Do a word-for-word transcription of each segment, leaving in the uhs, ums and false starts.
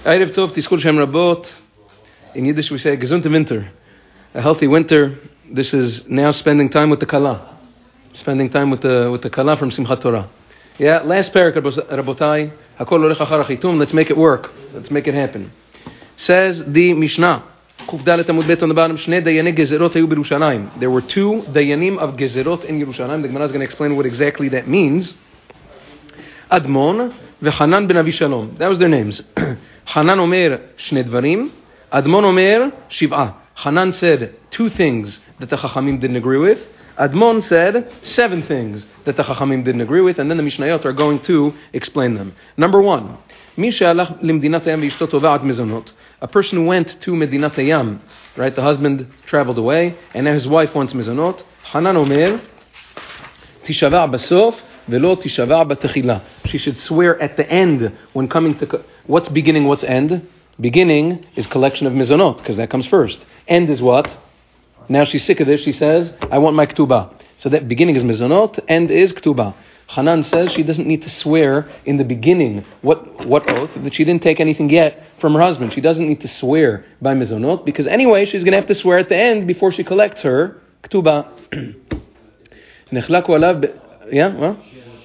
Erev Tov, Tiskul Shem Rabot. In Yiddish we say Gesundte Winter, a healthy winter. This is now spending time with the Kala, spending time with the with the Kala from Simchat Torah. Yeah, last parak, Rabotai. Hakol Orech Achar Achitum. Let's make it work. Let's make it happen. Says the Mishnah, Kuf Dalet Amud Bet on the bottom. Shnei Dayani Gezerot Hayu B'Yerushalayim. There were two Dayanim of Gezerot in Yerushalayim. The Gemara is going to explain what exactly that means. Admon v'Hanan ben Avishalom. That was their names. Hanan Omer Shnei Dvarim. Admon Omer Shiv'ah. Hanan said two things that the Chachamim didn't agree with. Admon said seven things that the Chachamim didn't agree with, and then the Mishnayot are going to explain them. Number one, Mi she'alach limdinat hayam v'ishto tova'at mezonot. A person who went to Medinat Hayam, right? The husband traveled away, and now his wife wants mezonot. Hanan Omer Tishava' basof velo tishava' batechila. She should swear at the end when coming to what's beginning, what's end. Beginning is collection of mizonot, because that comes first. End is what? Now she's sick of this, she says, I want my ketubah. So that beginning is mizonot, end is ketubah. Hanan says she doesn't need to swear in the beginning. What what oath? That she didn't take anything yet from her husband. She doesn't need to swear by mizonot, because anyway, she's going to have to swear at the end before she collects her ketubah. Nechlaku alav, yeah, well?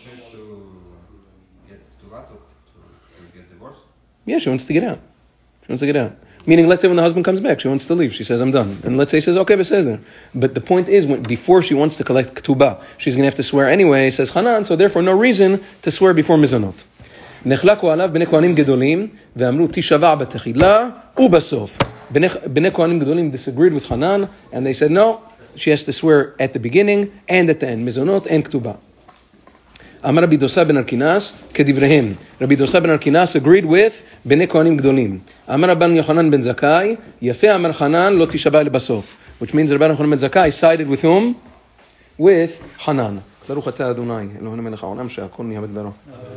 Yeah, she wants to get out. She wants to get out. Meaning, let's say when the husband comes back, she wants to leave. She says, I'm done. And let's say she says, okay, beseder. But the point is, when, before she wants to collect ketubah, she's going to have to swear anyway, says Hanan, so therefore no reason to swear before mizonot. Nechlaku alav b'nei kohanim gedolim, ve'amru tishava' batechila, u'basof. B'nei kohanim gedolim disagreed with Hanan, and they said, no, she has to swear at the beginning and at the end, mizonot and ketubah. Amar Rabbi Dosa ben Arkinas kedivrehem. Rabbi Dosa ben Arkinas agreed with Bnei Kohanim Gdolim. Amar Rabban Yochanan ben Zakkai Yafeh Amar Hanan lo tishavah lebasof. Which means Rabban Yochanan ben Zakkai sided with whom? With Hanan. Baruch atah Adonai Eloheinu melech haolam she'akol nihya b'dvaro.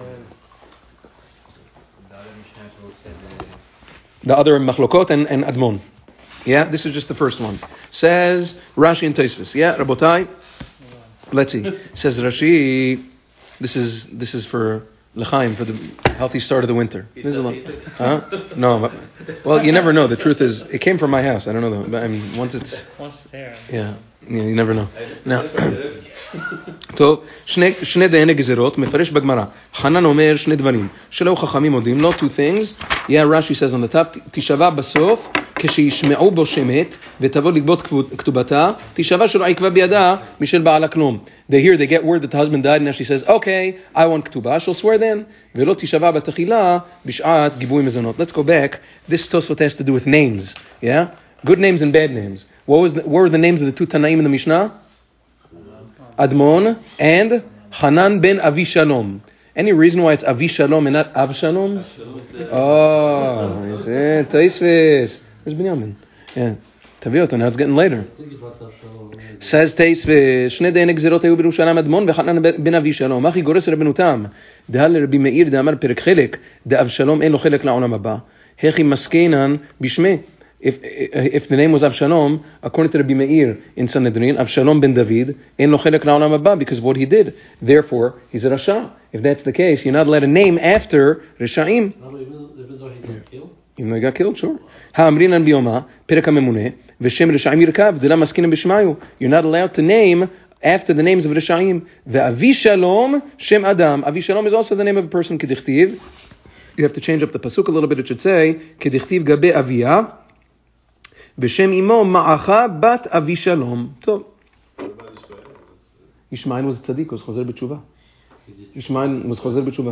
The other machlokot and, and Admon. Yeah, this is just the first one. Says Rashi and Tosfos. Yeah, Rabotai. Let's see. Says Rashi. This is this is for L'chaim, for the healthy start of the winter. This is a lot. Huh? No, but, well, you never know. The truth is, it came from my house. I don't know though. But I mean, once it's once it's there. Yeah, yeah, you never know. Now, so שני שני דייני גזירות מפרש בגמרא. חנן אומר שני דברים שלא חכמים מודים לו, two things. Yeah, Rashi says on the top, תשבע בסוף כשישמעו בו שמת ותבוא לגבות כתובתה, תשבע שלא עקבה בידה משל בעלה כלום. They hear, they get word that the husband died, and now she says, okay, I want ketubah, she'll swear then. ולא תשבע בתחילה בשעת גיבוי מזונות. Let's go back. This Tosfot has to do with names. Yeah? Good names and bad names. What was the, what were the names of the two Tanaim in the Mishnah? Admon and Hanan ben Avishalom. Any reason why it's Avishalom and not Avshalom? Oh, you see, Tosfos. Where's Binyamin? Yeah. Tavioto, now it's getting later. Says Tosfos, שני דייני גזירות היו בירושלים אדמון וחנן בן אבישלום. אחי גורס רבנותם. דהל לרבי מאיר דאמר פרק חלק, דאבשלום אין לו חלק לעולם הבא. הכי מסכנן בשמי. If if the name was Avshalom, according to Rabbi Meir in Sanhedrin, Avshalom ben David, ein lo chelek la'olam haba, because of what he did. Therefore, he's a Rasha. If that's the case, you're not allowed to name after Rishaim. Even though he got killed? Even though he got killed, sure. Ha'amrinan biyoma, perek ha'memune, v'shem Rishaim yirkav, d'la maskinim b'shmayu. You're not allowed to name after the names of Rishaim. Ve'avishalom, shem Adam. Avishalom is also the name of a person, kedichtiv. You have to change up the pasuk a little bit. It should say, kedichtiv gabe aviyah. בשם אימו מעכה בת אבישלום. טוב. ישמעאל was צדיק, הוא חוזר בתשובה. ישמעאל was חוזר בתשובה.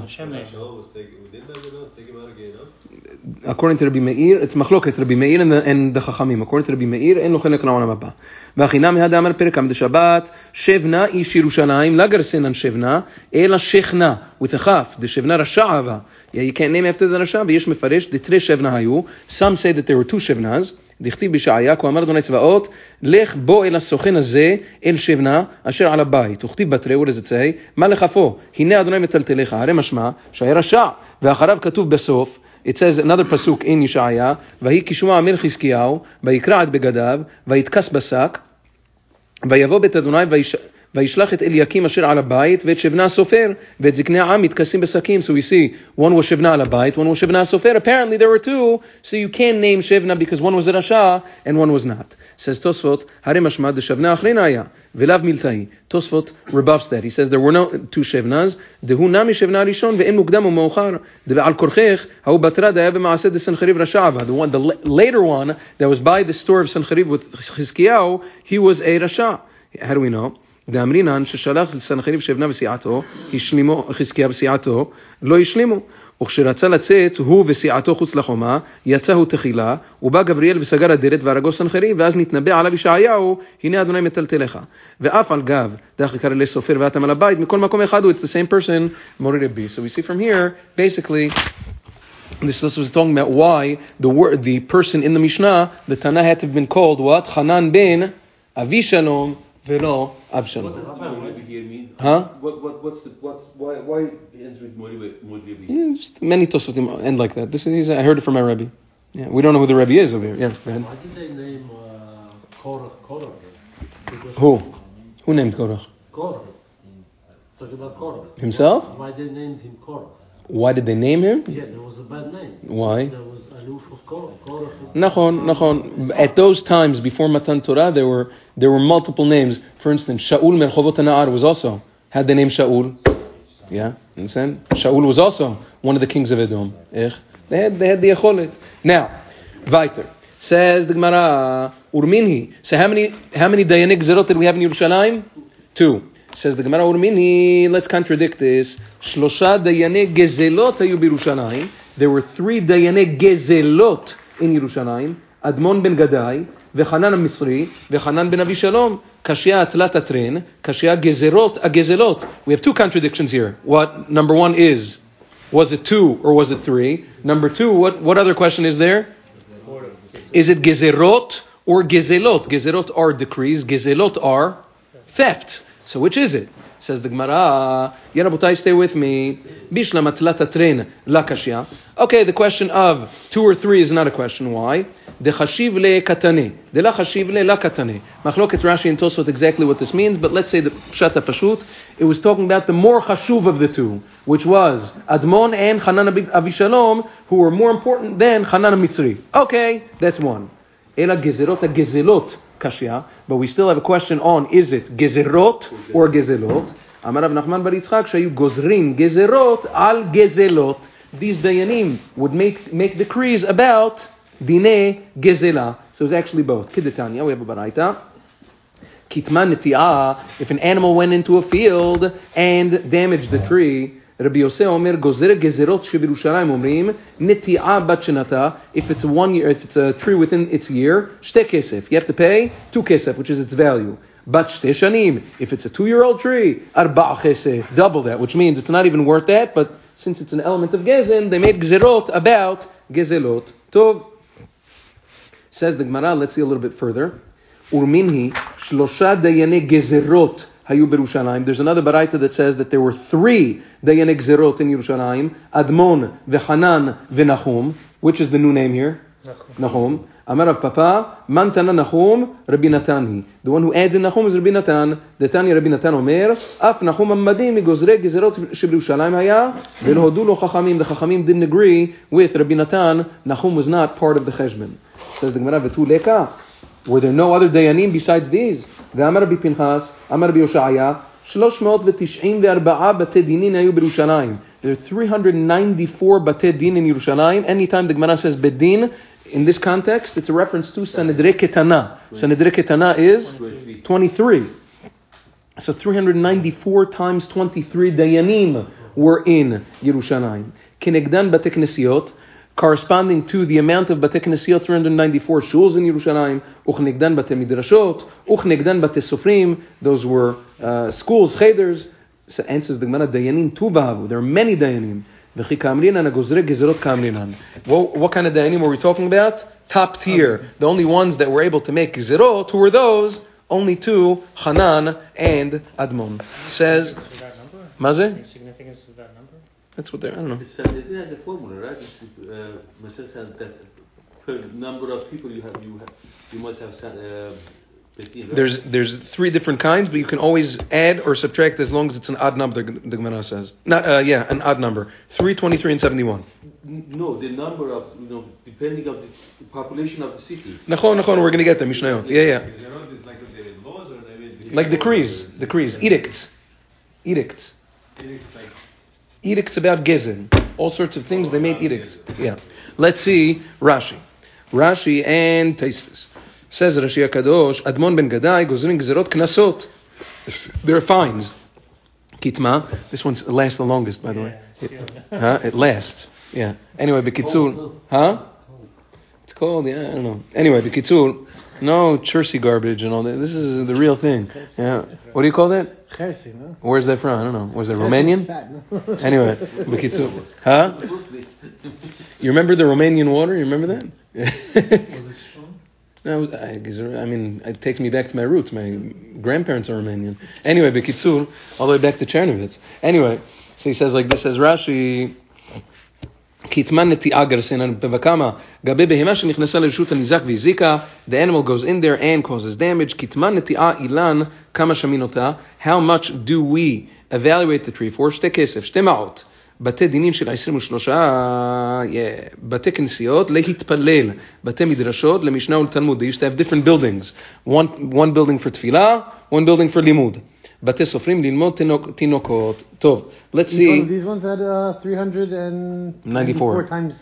According to Rabbi Meir, it's מחלוקת Rabbi Meir and the, and the חכמים. According to Rabbi Meir, אין לו חלק לעולם הבא. והחינם מהדה אמר פרק עמד שבת, שבנה איש ירושלים, לא גרסנן שבנה, אלא שכנה, with a chaf, the שבנה רשע אבה. You can't name after the רשע, ויש מפרש, the three שבנה היו. Some say that there were two שבnas. דכתיב בשעיה, כה אמר אדוני צבאות, לך בוא אל הסוכן הזה, אל שבנה, אשר על הבית. וכתיב בתרי, what does it say? מה לחפו? הנה אדוני מטלטלך, הרי משמע, שהיה רשע. ואחריו כתוב בסוף, it says another pasuk in ישעיה, ויהי כשמוע המלך חזקיהו, ויקרע את בגדיו, ויתכס בשק, ויבוא בית אדוני, וישלח את אליקים אשר על הבית ואת שבנה הסופר ואת זקני העם מתכסים בשקים. So we see one was Shivna al habayit, one was Shivna הסופר. Apparently there were two, so you can name Shivna because one was a Rasha and one was not. Says Tosfot, הרי משמע דשבנה אחרונה היה ולאו מילתאי. Tosfot rebuffs that. He says there were no two Shivnas, דהוא נמי שבנה הראשון ואין מוקדם ומאוחר. ועל כורכך, ההוא בתרד היה במעשה דסנחריב רשע עבד. The one, the later one that was by the store of Sancheriv with Chizkiyahu, he was a Rasha. How do we know? דאמרינן ששלח לסנחריב שבנה וסיעתו, השלימו חזקיה וסיעתו, לא השלימו. וכשרצה לצאת הוא וסיעתו חוץ לחומה, יצא הוא תחילה, ובא גבריאל וסגר הדלת והרגו סנחריב, ואז נתנבא עליו ישעיהו, הנה אדוני מטלטלך. ואף על גב, דרך קרא לסופר ואתם על הבית, מכל מקום אחד הוא, it's the same person, מורי רבי. So we see from here, basically, this, this was talking about why the word, the person in the Mishnah, the Tanah had to have been called what? Hanan ben Avishalom velo Abshalom. What does Moribi here mean? Huh? What, what, what's the, what's, why, why ends with Moribi? Moribi? Yeah, just many Tosfotim end like that. This is, I heard it from my Rebbe. Yeah, we don't know who the Rebbe is over here. Yeah, go ahead. Why did they name uh, Korach Korach? Because Who? Who named Korach? Korach. Talking about Korach. Himself? Why they named him Korach? Why did they name him? Yeah, there was a bad name. Why? There was Aluf of Korach. Korach. Nachon, Nachon. At those times, before Matan Torah, there were there were multiple names. For instance, Shaul Merchovot Na'ar was also, had the name Shaul. Yeah, understand? Shaul was also one of the kings of Edom. They had, they had the Yecholet. Now, weiter. Says the Gemara, Urminhi. So how many, how many Dayanik Zerot did we have in Yerushalayim? Two. Says the Gemara, Urminhi, let's contradict this. Shlosha Dayanik Gezelot hayu b'Yerushalayim. There were three Dayanik Gezelot in Yerushalayim. Admon ben Gadai, Vechanan Misri, Vechanan ben Avishalom. Kashia Atlat Atren, Kashia Gezerot Agezelot. We have two contradictions here. What? Number one is, was it two or was it three? Number two, what, what other question is there? Is it Gezerot or Gezelot? Gezerot are decrees, Gezelot are theft. So which is it? Says the Gemara, Ya Rabotai, stay with me. Bishlam atlat atren la kashya. Okay, the question of two or three is not a question. Why? De chashiv le katane. De la chashiv le la katane. Machloket Rashi and Tosfot exactly what this means, but let's say the Pshat HaPashut, it was talking about the more chashuv of the two, which was Admon and Hanan Avishalom, who were more important than Hanan Mitzri. Okay, that's one. Ela gezerot gezelot. Kashya, but we still have a question on, is it Gezerot or Gezelot? Amar Rav Nachman bar Yitzchak shayu gozrin Gezerot al Gezelot. These Dayanim would make make decrees about Dinei Gezela. So it's actually both. Kidetanya, we have a baraita. Kitman neti'ah, if an animal went into a field and damaged the tree, Rabbi Yosef Omer gozer gezerot shebirushalayim omrim neti'ah bat shenata. If it's a one year, if it's a tree within its year, shte kesef. You have to pay two kesef, which is its value. Bat shte shanim. If it's a two-year-old tree, arba kesef, double that, which means it's not even worth that. But since it's an element of gezen, they made gezerot about gezelot. Tov. Says the Gemara. Let's see a little bit further. Urminhi shlosha dayane gezerot. Hayu Berushalayim. There's another baraita that says that there were three Dayanik Zerot in Yerushalayim, Admon, Vechanan, Venachum. Which is the new name here? Nahum. Amar Rav Papa, Mantana Nahum, Rabbi Natanhi. The one who adds in Nahum is Rabbi Natan. The Tanya Rabbi Natan Omer, Af Nahum Ammadim, Gozre Gezerot Shebirushalayim Haya, Velhodu lo Chachamim. The Chachamim didn't agree with Rabbi Natan. Nahum was not part of the Cheshbon. Says the Gemara, Vetu Leka. Were there no other Dayanim besides these? ואמר רבי פנחס, אמר רבי יושעיה, שלוש מאות ותשעים וארבעה בתי דינין היו בירושלים. There are three hundred ninety-four בתי דין in Yerushalayim. Anytime the Gemara says bedin, in this context, it's a reference to Sanedre Ketana. Sanedre Ketana is twenty-three. So three hundred ninety-four times twenty-three Dayanim were in Yerushalayim. Kenegdan bate knesiot, corresponding to the amount of Bate Knesiyot, three hundred ninety-four shuls in Yerushalayim, Uchnegdan Bate Midrashot, Uchnegdan Bate Sofrim, those were uh, schools, cheder. So answers the Gemara, Dayanim Tuvahavu. There are many Dayanim. V'chi Kamrinan Agozre Gezerot Kamrinan. What, what kind of Dayanim were we talking about? Top tier. The only ones that were able to make Gezerot, who were those? Only two, Hanan and Admon. Says, Maze? Significance of that number? That's what they're, I don't know. It's, uh, it has a formula, right? It's, uh, Masel says that per number of people you have, you have, you must have uh, There's there's three different kinds, but you can always add or subtract as long as it's an odd number. The, the Gemara says, not uh, yeah, an odd number. Three, twenty-three, and seventy-one. No, the number of you know, depending on the population of the city. Nachon, nachon. We're gonna get there. Mishnayot. Yeah, yeah. Is like the laws or the Like decrees, decrees, edicts, edicts, like edicts about gezen, all sorts of things. They made edicts. Yeah. Let's see Rashi, Rashi and Tosfos. Says Rashi HaKadosh, Admon ben Gadai gozrin gezerot knasot. There are fines. Kitma. This one lasts the longest, by the way. It, huh? It lasts. Yeah. Anyway, Bekitzur. Huh? It's cold. Yeah, I don't know. Anyway, Bekitzur. No Chersey garbage and all that. This is the real thing. Yeah. What do you call that? Chersey, no? Where's that from? I don't know. Was it Romanian? Anyway, Bekitzur. Huh? You remember the Romanian water? You remember that? was it strong? No, I, I mean, it takes me back to my roots. My grandparents are Romanian. Anyway, Bekitzur, all the way back to Chernovitz. Anyway, so he says like this, says Rashi, Kitman neti'a garsenan bevakama gabe behema shenechnasa lirshut hanizak v'izika. The animal goes in there and causes damage. Kitman neti'a ilan kama shaminota. How much do we evaluate the tree for? Shte kesef, shte ma'ot. בתי דינים של עשרים ושלושה, בתי כנסיות, להתפלל, בתי מדרשות, למשנה ולתלמוד. They used to have different buildings. One, one building for תפילה, one building for לימוד. בתי סופרים ללמוד תינוקות. טוב, let's see. One of these ones had uh, three hundred ninety-four times,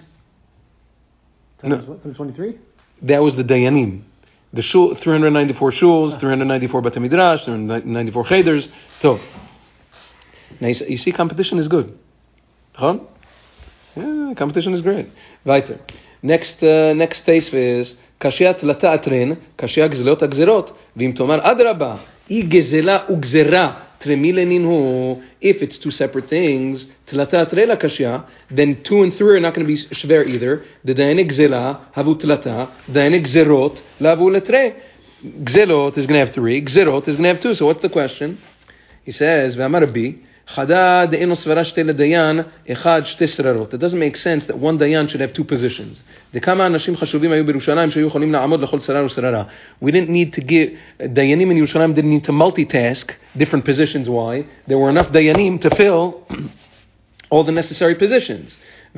times No. what, times twenty-three? That was the dayanim. The shul, three hundred ninety-four shuls, three hundred ninety-four bate midrash, three hundred ninety-four cheder. So, now you see, you see competition is good. Huh? Yeah, competition is great. Weiter. Next, uh, next taste is קשיא תלתה אתרן, קשיא גזלות הגזרות, ואם תאמר אדרבה, אי גזלה וגזרה, תרמי לנין הוא, if it's two separate things, תלתה אתרן לקשיא, then two and three are not going to be שווה either, דדייני גזלה, הבו תלתה, דייני גזרות, להבו לתרי. גזלות is going to have three, גזרות is going to have two, so what's the question? He says, ואמר רבי, It doesn't make sense that one dayan should have two positions. We didn't need to give dayanim in Yerushalayim didn't need to multitask different positions. Why? There were enough dayanim to fill all the necessary positions.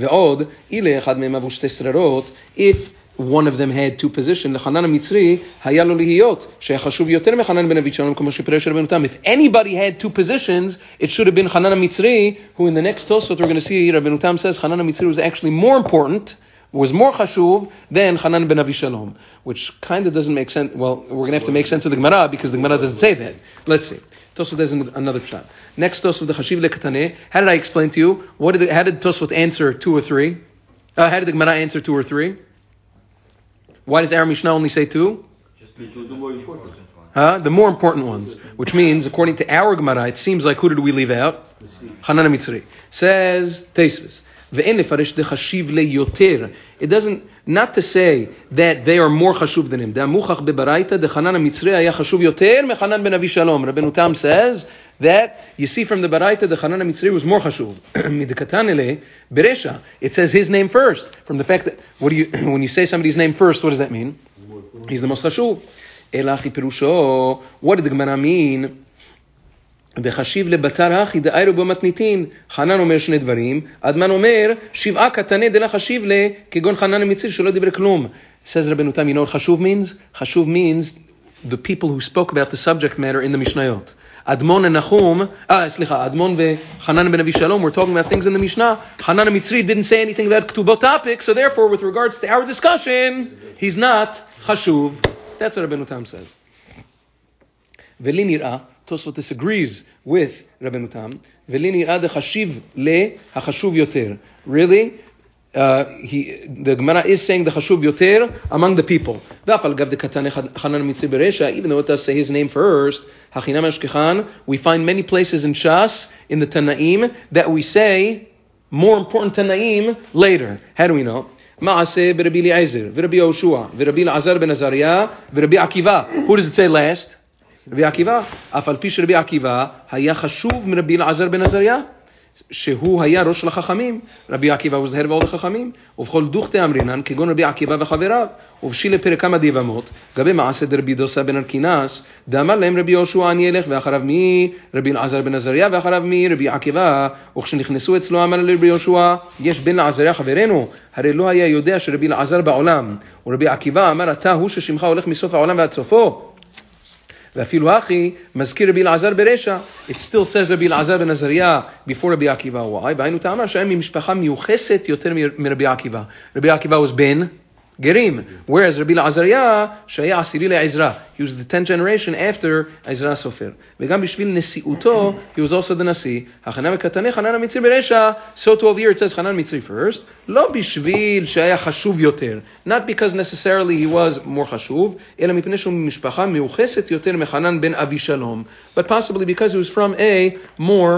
If one of them had two positions, if anybody had two positions, it should have been Hanan Mitzri, who in the next Tosfot we're going to see, Rabbeinu Tam says Hanan Mitzri was actually more important, was more chashuv than Hanan ben Avishalom, which kind of doesn't make sense. Well, we're going to have to make sense of the Gemara because the Gemara doesn't say that. Let's see. Tosfot has another shot. Next Tosfot, the Chashiv leKataneh. How did I explain to you? What did the, how did Tosfot answer two or three? Uh, how did the Gemara answer two or three? Why does our Mishnah only say two? Just the more important. Huh? The more important ones. Which means, according to our Gemara, it seems like who did we leave out? Hanan Mitzri. Says Tosfos. It doesn't, not to say that they are more chashuv than him. Rabbeinu Tam says that you see from the Baraita the Hanan Mitzri was more chashuv. It says his name first. From the fact that what do you when you say somebody's name first, what does that mean? He's the most chashuv. What did the Gemara mean? בחשיב לבצר אחי דאיירו במתניתין חנן אומר שני דברים אדמן אומר שבעה קטני דלה חשיב לה כגון חנן המציר שלא דיבר כלום. Says Rabbeinu Tam, you know what חשוב means? חשוב means the people who spoke about the subject matter in the Mishnayot. Admon and Nahum, ah, slicha, Admon veChanan ben Avishalom were talking about things in the Mishnah. Hanan Mitzri didn't say anything about Ketubot topics, so therefore with regards to our discussion, he's not chashuv. That's what Rabbeinu Tam says. V'li nir'ah, Tosfot disagrees with Rabbeinu Tam. V'li nir'ah dechashiv le hachashuv yoter. Really? Uh, he, the Gemara is saying the chashuv yoter among the people. Even though it does say his name first, we find many places in Shas, in the Tanaim, that we say more important Tanaim later. How do we know? Ma'aseh b'Rabbi Eliezer, v'Rabbi Yoshua, v'Rabbi Elazar ben Azariah, v'Rabbi Akiva. Who does it say last? Rabbi Akiva. Afal pi Rabbi Akiva haya chashuv m'Rabbi Elazar ben Azariah. שהוא היה ראש לחכמים, רבי עקיבא was the head of all the חכמים, ובכל דוכתי אמרינן, כגון רבי עקיבא וחבריו, ובשילה פרק כמה דיבמות, גבי מעשה דרבי דוסה בן ארקינס, דאמר להם רבי יהושע אני אלך, ואחריו מי? רבי אלעזר בן עזריה, ואחריו מי? רבי עקיבא, וכשנכנסו אצלו אמר לרבי יהושע, יש בן לעזריה חברנו, הרי לא היה יודע שרבי אלעזר בעולם, ורבי עקיבא אמר אתה הוא ששמך הולך מסוף העולם ועד סופו. ואפילו אחי, מזכיר רבי אלעזר ברשע, it still says רבי אלעזר בן עזריה before רבי עקיבא, why? והיינו טעמה שהם ממשפחה מיוחסת יותר מרבי עקיבא. רבי עקיבא was בן גרים, whereas רבי אלעזריה שהיה עשירי לעזרא, he was the tenth generation after עזרא הסופר. וגם בשביל נשיאותו, he was also the נשיא, החנן וקטני חנן המצרי ברשע, so twelve years it says חנן מצרי first, לא בשביל שהיה חשוב יותר, not because necessarily he was more חשוב, אלא מפני שהוא משפחה מיוחסת יותר מחנן בן אבישלום, but possibly because he was from a more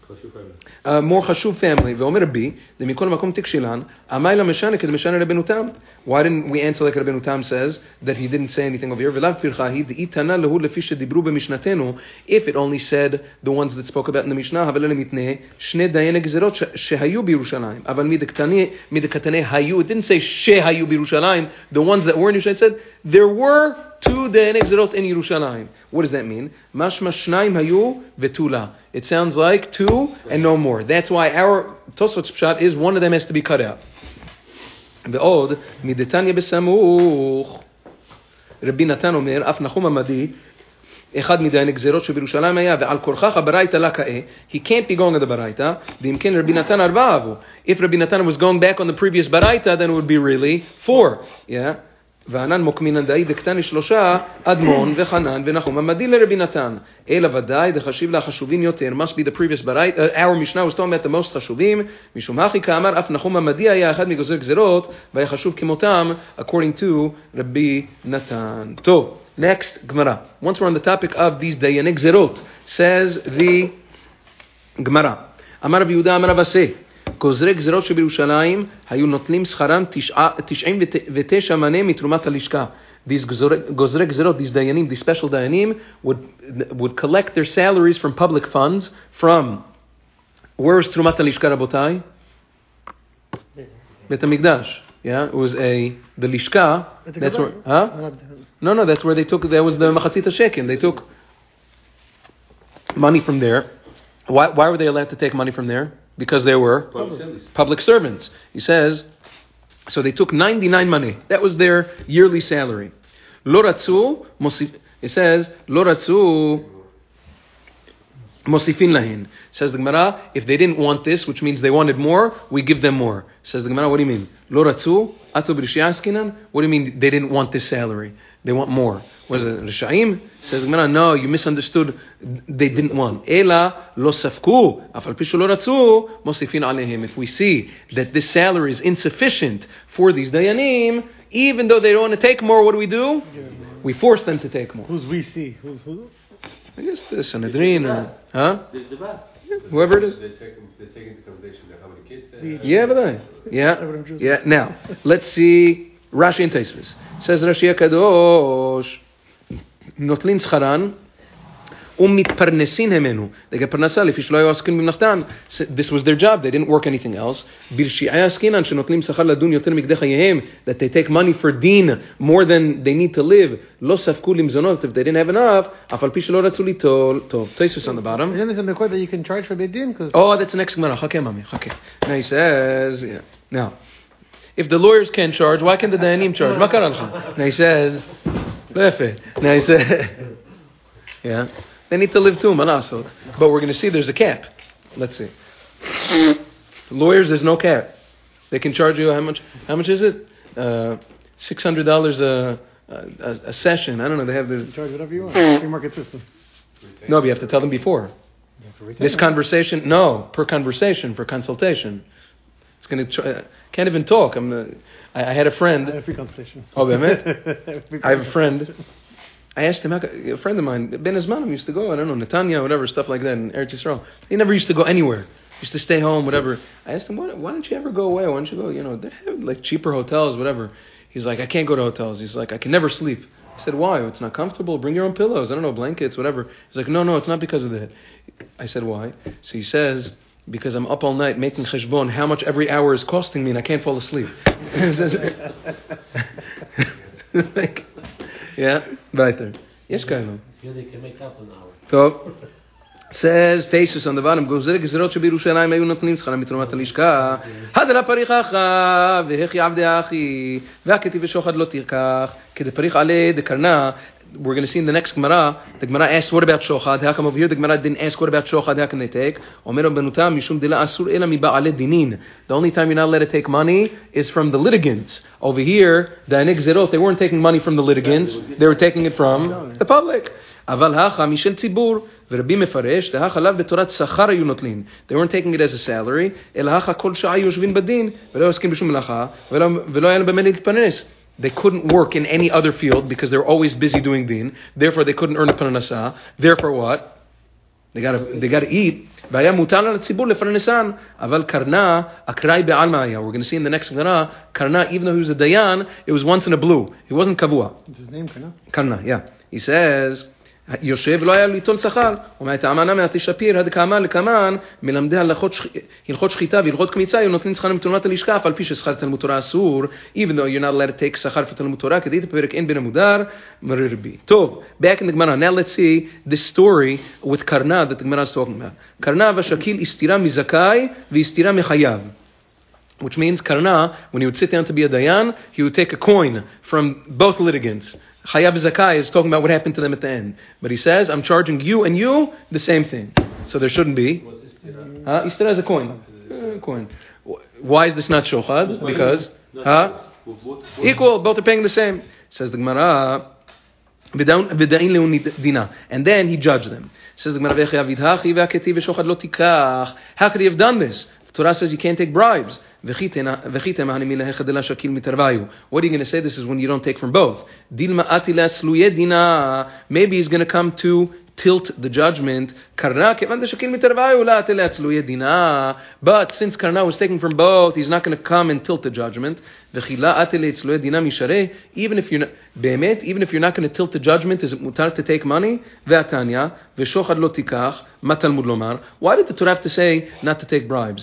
Uh, more חשוב family. ואומר רבי, זה מכל מקום תקשילן, אמי לה משנה כדמשנה רבנו תם. Why didn't we answer like רבנו תם says that he didn't say anything over here? ולאו פרחה היא, דאי תנה להו לפי שדיברו במשנתנו, if it only said the ones that spoke about in the משנה, אבל אלה מתנה, שני דייני גזירות ש- שהיו בירושלים. אבל מדקתני היו, it didn't say שהיו בירושלים, the ones that were in Yerushalayim, it said there were two דייני גזירות in ירושלים. What does that mean? משמע שניים היו ותולה. It sounds like two and no more. That's why our Tosfot's pshat is one of them has to be cut out. ועוד, מדתניה בסמוך, רבי נתן אומר, אף נחום עמדי, אחד מדייני גזירות שבירושלים היה, ועל כורכך ברייתא לה כאה, he can't be going to the ברייתא, ואם כן רבי נתן ארבעה אבו. If רבי נתן was going back on the previous ברייתא, then it would be really four. Yeah? וענן מוקמינן דאי דקטני שלושה, אדמון וחנן ונחום עמדי לרבי נתן. אלא ודאי דחשיב לה חשובים יותר, must be the previous ברייתא, uh, our Mishnah was talking about the most חשובים, משום הכי כאמר, אף נחום עמדי היה אחד מגוזר גזירות, והיה חשוב כמותם, according to רבי נתן. טוב, next, גמרא. Once we're on the topic of these דייני גזירות, says the גמרא. אמר רבי יהודה, אמר רב עשה, גוזרי גזירות שבירושלים היו נוטלים שכרם תשעים ותשע מנה מתרומת הלשכה. These גוזרי גזירות, these דיינים, these special דיינים, would, would collect their salaries from public funds from, where is תרומת הלשכה רבותיי? בית המקדש. Yeah, it was a, the לשכה, that's where, huh? No, no, that's where they took, that was the מחצית השקל. They took money from there. Why, why were they allowed to take money from there? Because they were public, public servants. He says, so they took ninety-nine money. That was their yearly salary. Lo ratzu, it says, Lo ratzu mosifin lahin. Says the Gemara, if they didn't want this, which means they wanted more, we give them more. Says the Gemara, what do you mean? Lo ratzu, atu b'rishiaskinan? What do you mean they didn't want this salary? They want more. What is it? Rishaim? Says the Gemara, no, you misunderstood. They didn't want. Ela lo safku, afal pishu lo ratzu, mosifin alehim. If we see that this salary is insufficient for these dayanim, even though they don't want to take more, what do we do? We force them to take more. Who's we see? Who's who? I guess the Sanhedrin or, huh? Whoever it is. They take, they take into consideration how many kids they have. Yeah, but I, yeah, yeah. Now, let's see Rashi and Tosfos. Says Rashi HaKadosh, נוטלין שכרן ומתפרנסין ממנו. They get פרנסה לפי שלא היו עסקים במלאכתם. This was their job, they didn't work anything else. ברשיעי עסקינן שנוטלים שכר לדון יותר מכדי חייהם, that they take money for דין more than they need to live, לא ספקו למזונות if they didn't have enough, אף על פי שלא רצו ליטול. טוב, Tosfos on the bottom. Isn't this in the court that you can charge for beit din? Oh, that's the next Gemara. חכה, mommy, חכה. Now he says, yeah. Now, if the lawyers can charge, why can the dayanim charge? מה קרה לך? Now he says, לא יפה. Now he says, yeah. They need to live too, manasot. But we're going to see there's a cap. Let's see. Lawyers, there's no cap. They can charge you how much? How much is it? Uh, Six hundred dollars a, a a session. I don't know. They have the you charge whatever you want. Free market system. No, but you have to tell them before. This conversation, no, per conversation for consultation. It's going to. Try, can't even talk. I'm. Uh, I, I had a friend. I have a free consultation. Oh, באמת? I have a friend. I asked him, a friend of mine, Ben Azmanim used to go, I don't know, Netanya, whatever, stuff like that in Eretz Yisrael. He never used to go anywhere. He used to stay home, whatever. I asked him, why, why don't you ever go away? Why don't you go, you know, they have like cheaper hotels, whatever. He's like, I can't go to hotels. He's like, I can never sleep. I said, why? It's not comfortable. Bring your own pillows. I don't know, blankets, whatever. He's like, no, no, it's not because of that. I said, why? So he says, because I'm up all night making cheshbon how much every hour is costing me and I can't fall asleep. Like, yeah, weiter. Yes, Kaino. Yeah, they can make up an hour. טוב. says Tesis on the bottom, גוזר גזירות שבירושלים היו נותנים שכר מתרומת הלשכה, הדלה פריך אחא והכי עבדי אחי והכתיב ושוחד לא תרקח כדפריך עלי דקרנה. We're going to see in the next Gemara, the Gemara asked, what about Shochad? How come over here the Gemara didn't ask, what about Shochad? How can they take? The only time you're not allowed to take money is from the litigants. Over here, the Anik Zerot, they weren't taking money from the litigants, they were taking it from the public. אבל הכה משל ציבור, ורבי מפרש, דהכה לאו בתורת שכר היו נוטלין. They weren't taking it as a salary, אלא הכה כל שעה יושבים בדין, ולא עוסקים בשום מלאכה, ולא היה להם במה להתפרנס. They couldn't work in any other field because they were always busy doing din. Therefore, they couldn't earn a parnasah. Therefore, what? They got to they got to eat. והיה מוטל על הציבור לפרנסן. אבל קרנה, אקראי בעלמא היה. We're going to see in the next Gemara, Karna, even though he was a dayan, it was once in a blue. He wasn't kavua. What's his name, Karna? Karna, yeah. He says, יושב לא היה ליטול שכר, ומהטעמנה מעטי שפיר, הדקאמה לקמן, מלמדי הלכות שחיטה והלכות קמיצה, היו נותנים שכר מתרומת הלשכה, אף על פי ששכר תלמוד תורה אסור, even though you're not allowed to take שכר for תלמוד תורה, כדאית בפרק אין בין המודר, מריר בי. טוב, back in the Gemara, now let's see this story with Karna that the Gemara is talking about. Karna והשקיל הסתירה מזכאי והסתירה מחייב. Which means Karna, when he would sit down to be a dayan, he would take a coin from both litigants. Chayav Zakai is talking about what happened to them at the end. But he says, I'm charging you and you the same thing. So there shouldn't be. Huh? Istira is a coin. Uh, coin. Why is this not shochad? Because, huh? Equal, both are paying the same. Says the Gemara, and then he judged them. Says the Gemara, how could he have done this? The Torah says you can't take bribes. What are you going to say? This is when you don't take from both. Maybe he's going to come to tilt the judgment. But since Karna was taken from both, he's not going to come and tilt the judgment. Even if you're not, even if you're not going to tilt the judgment, is it mutar to take money? Why did the Torah have to say not to take bribes?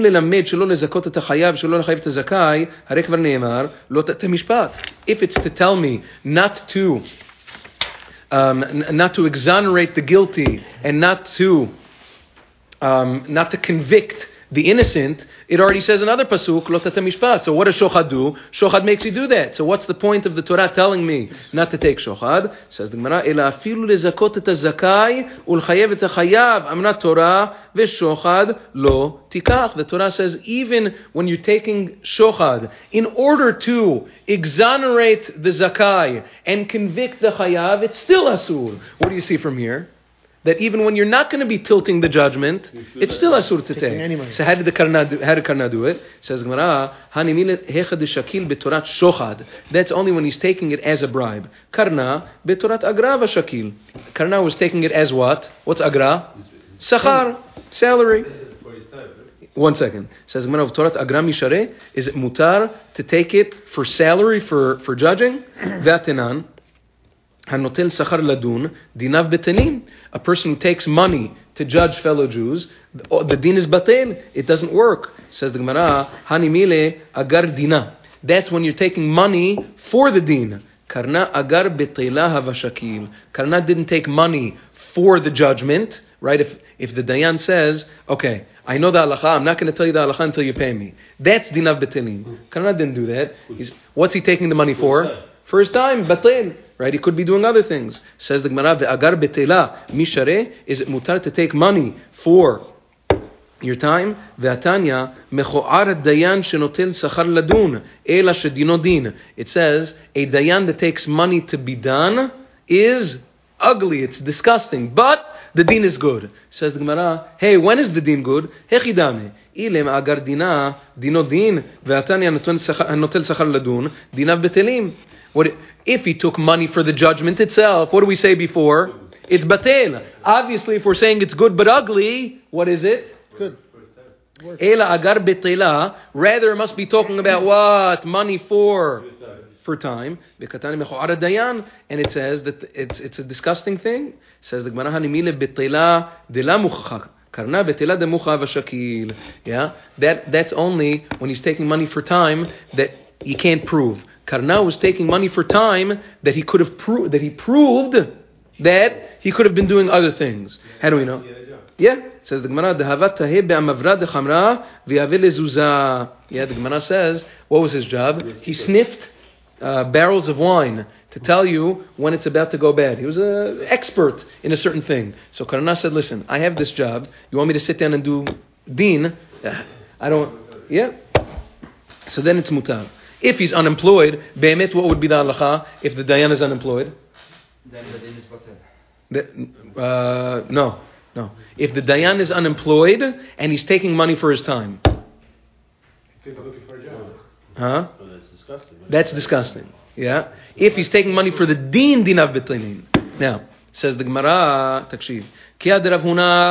If it's to tell me not to Um, not to exonerate the guilty and not to um, not to convict the innocent, it already says another pasuk, lo tatem mishpat. So what does shochad do? Shochad makes you do that. So what's the point of the Torah telling me not to take shochad? Says the Gemara, ela afilu lezakot et hazakai ulchayev et hachayav amna Torah v'shochad lo tikach. The Torah says even when you're taking shochad, in order to exonerate the zakai and convict the chayav, it's still asur. What do you see from here? That even when you're not going to be tilting the judgment, it's still asur to take. Anyway. So how did the Karna do, how did Karna do it? Says Gemara, that's only when he's taking it as a bribe. Karna betorat agra v'shakil. Karna was taking it as what? What's agra? Sachar, salary. One second. Says Gemara of Torat agra mishare. Is it mutar to take it for salary for for judging? V'atenan. A person who takes money to judge fellow Jews, the din is batel. It doesn't work. Says the Gemara, Hanimile agar dina. That's when you're taking money for the din. Karna agar betela havashakil. Karna didn't take money for the judgment, right? If if the dayan says, okay, I know the halacha, I'm not going to tell you the halacha until you pay me. That's dinav betelim. Karna didn't do that. He's, what's he taking the money for? First time, batel. Right? He could be doing other things. Says the Gemara, ve'agar betela mishare, is it mutar to take money for your time? Ve'atanya, mecho'ar dayan shenotel sachar ladun, ela shedino din. It says, a dayan that takes money to be done is ugly, it's disgusting, but the din is good. Says the Gemara, hey, when is the din good? Hechidame, ilem agar dina, dino din, ve'atanya notel sachar ladun, dinav betelim. What if he took money for the judgment itself? What do we say before? It's batel. Obviously, if we're saying it's good but ugly, what is it? It's good. Ela agar betela. Rather, it must be talking about what? Money for for time. And it says that it's it's a disgusting thing. It says the Gemara hanimile betela de la muchach Karna betela demucha v'shakil. Yeah, that that's only when he's taking money for time that he can't prove. Karna was taking money for time that he could have proved that he proved that he could have been doing other things. How do we know? Yeah, says the Gemara, "Dehavat taheh be'amavra dechamra v'yaveh lezuza." Yeah, the Gemara says, what was his job? He sniffed uh, barrels of wine to tell you when it's about to go bad. He was an expert in a certain thing. So Karna said, "Listen, I have this job. You want me to sit down and do din? I don't." Yeah. So then it's mutar. If he's unemployed, be'emet, what would be the halacha if the dayan is unemployed? Then the din is batel. The, uh, no, no. If the dayan is unemployed and he's taking money for his time. He's looking for a job. Huh? So that's disgusting. That's disgusting. Yeah. If he's taking money for the din, dinav betlinin. Now, says the Gemara, takshiv. When Rav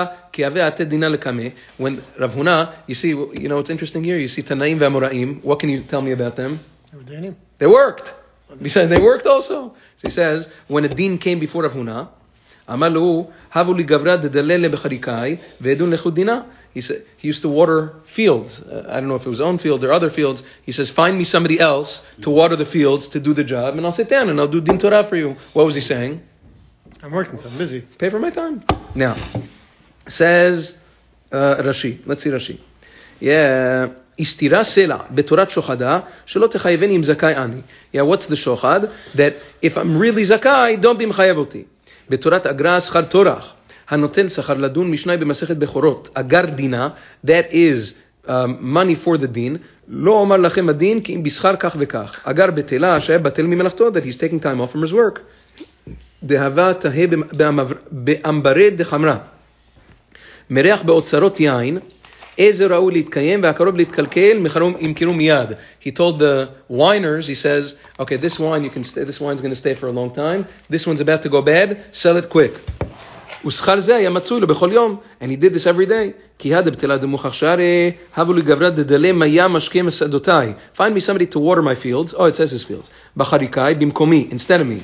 Huna, you see, you know what's interesting here? You see Tanaim v'Amoraim. What can you tell me about them? They worked. Besides, they worked also. So he says, when a din came before Rav Huna, Amalu havu li gavra dedalele becharikai ve'edun lechud dina. He said he used to water fields. Uh, I don't know if it was own field or other fields. He says, find me somebody else to water the fields to do the job, and I'll sit down and I'll do din Torah for you. What was he saying? I'm working, so I'm busy. Pay for my time. Now, says uh, Rashi. Let's see Rashi. Yeah. Istira sela betorat shochada shelo techayeveni im zakai ani. Yeah, what's the shochad? That if I'm really zakai, don't be mechayev oti. Betorat agra schar torach hanotel sachar ladun mishnai b'masechet bechorot agar dina. That is um, money for the din. Lo omar lachem adin ki im bischar kach vekach. Agar betela sheh batel mimelachto, that he's taking time off from his work. Dehava taheh be'ambared dechamra. Mereach be'otzarot yain. He told the winers, he says, okay, this wine you can stay, this wine's going to stay for a long time. This one's about to go bad. Sell it quick. And he did this every day. Find me somebody to water my fields. Oh, it says his fields. Instead of me.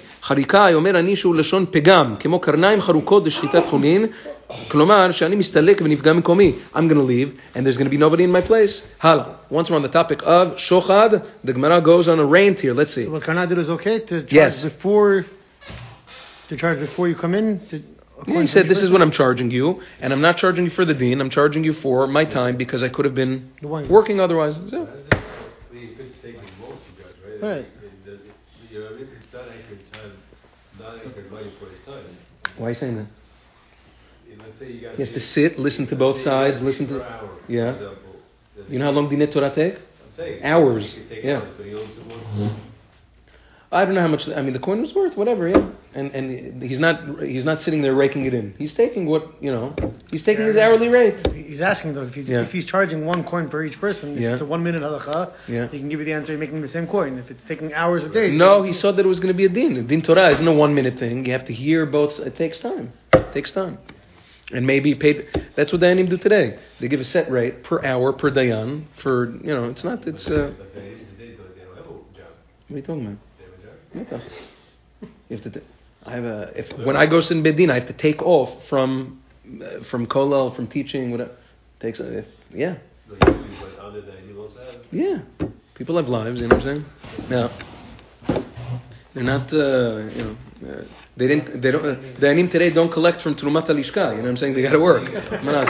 כלומר, שאני מסתלק ונפגע מקומי. I'm going to leave, and there's going to be nobody in my place. Hala. Once we're on the topic of shochad, the Gemara goes on a rant here. Let's see. So what Karna did was okay to charge yes. before, to charge before you come in? To, yeah, he said, this is what I'm charging you, and I'm not charging you for the deen, I'm charging you for my time because I could have been working otherwise. So. Right. Why are you saying that? Let's say you got he has to sit, listen to both sides, listen to... Hour, yeah. example, you know how long Dinei Torah take? I'm saying, hours. Take yeah. hours, but he owns it once. I don't know how much... I mean, the coin was worth, whatever, yeah. And and he's not he's not sitting there raking it in. He's taking what, you know, he's taking yeah, his hourly rate. He's asking, though, if he's, yeah. if he's charging one coin per each person, if yeah. it's a one-minute halacha, yeah. he can give you the answer, you're making the same coin. If it's taking hours a day... No, he saw that it was going to be a din. Din Torah isn't a one-minute thing. You have to hear both... It takes time. It takes time. And maybe paid. That's what Dayanim do today. They give a set rate per hour per Dayan. For you know, it's not. It's. Uh, what are you talking about? You have to. T- I have a. If when I go to Bedin, I have to take off from uh, from Kolel, from teaching. Whatever. Takes. Uh, yeah. Yeah. People have lives. You know what I'm saying? Yeah. They're not. Uh, you know. Uh, They didn't. They don't. Uh, the Dayanim today don't collect from Trumat Alishka. You know what I'm saying? They got to work. That's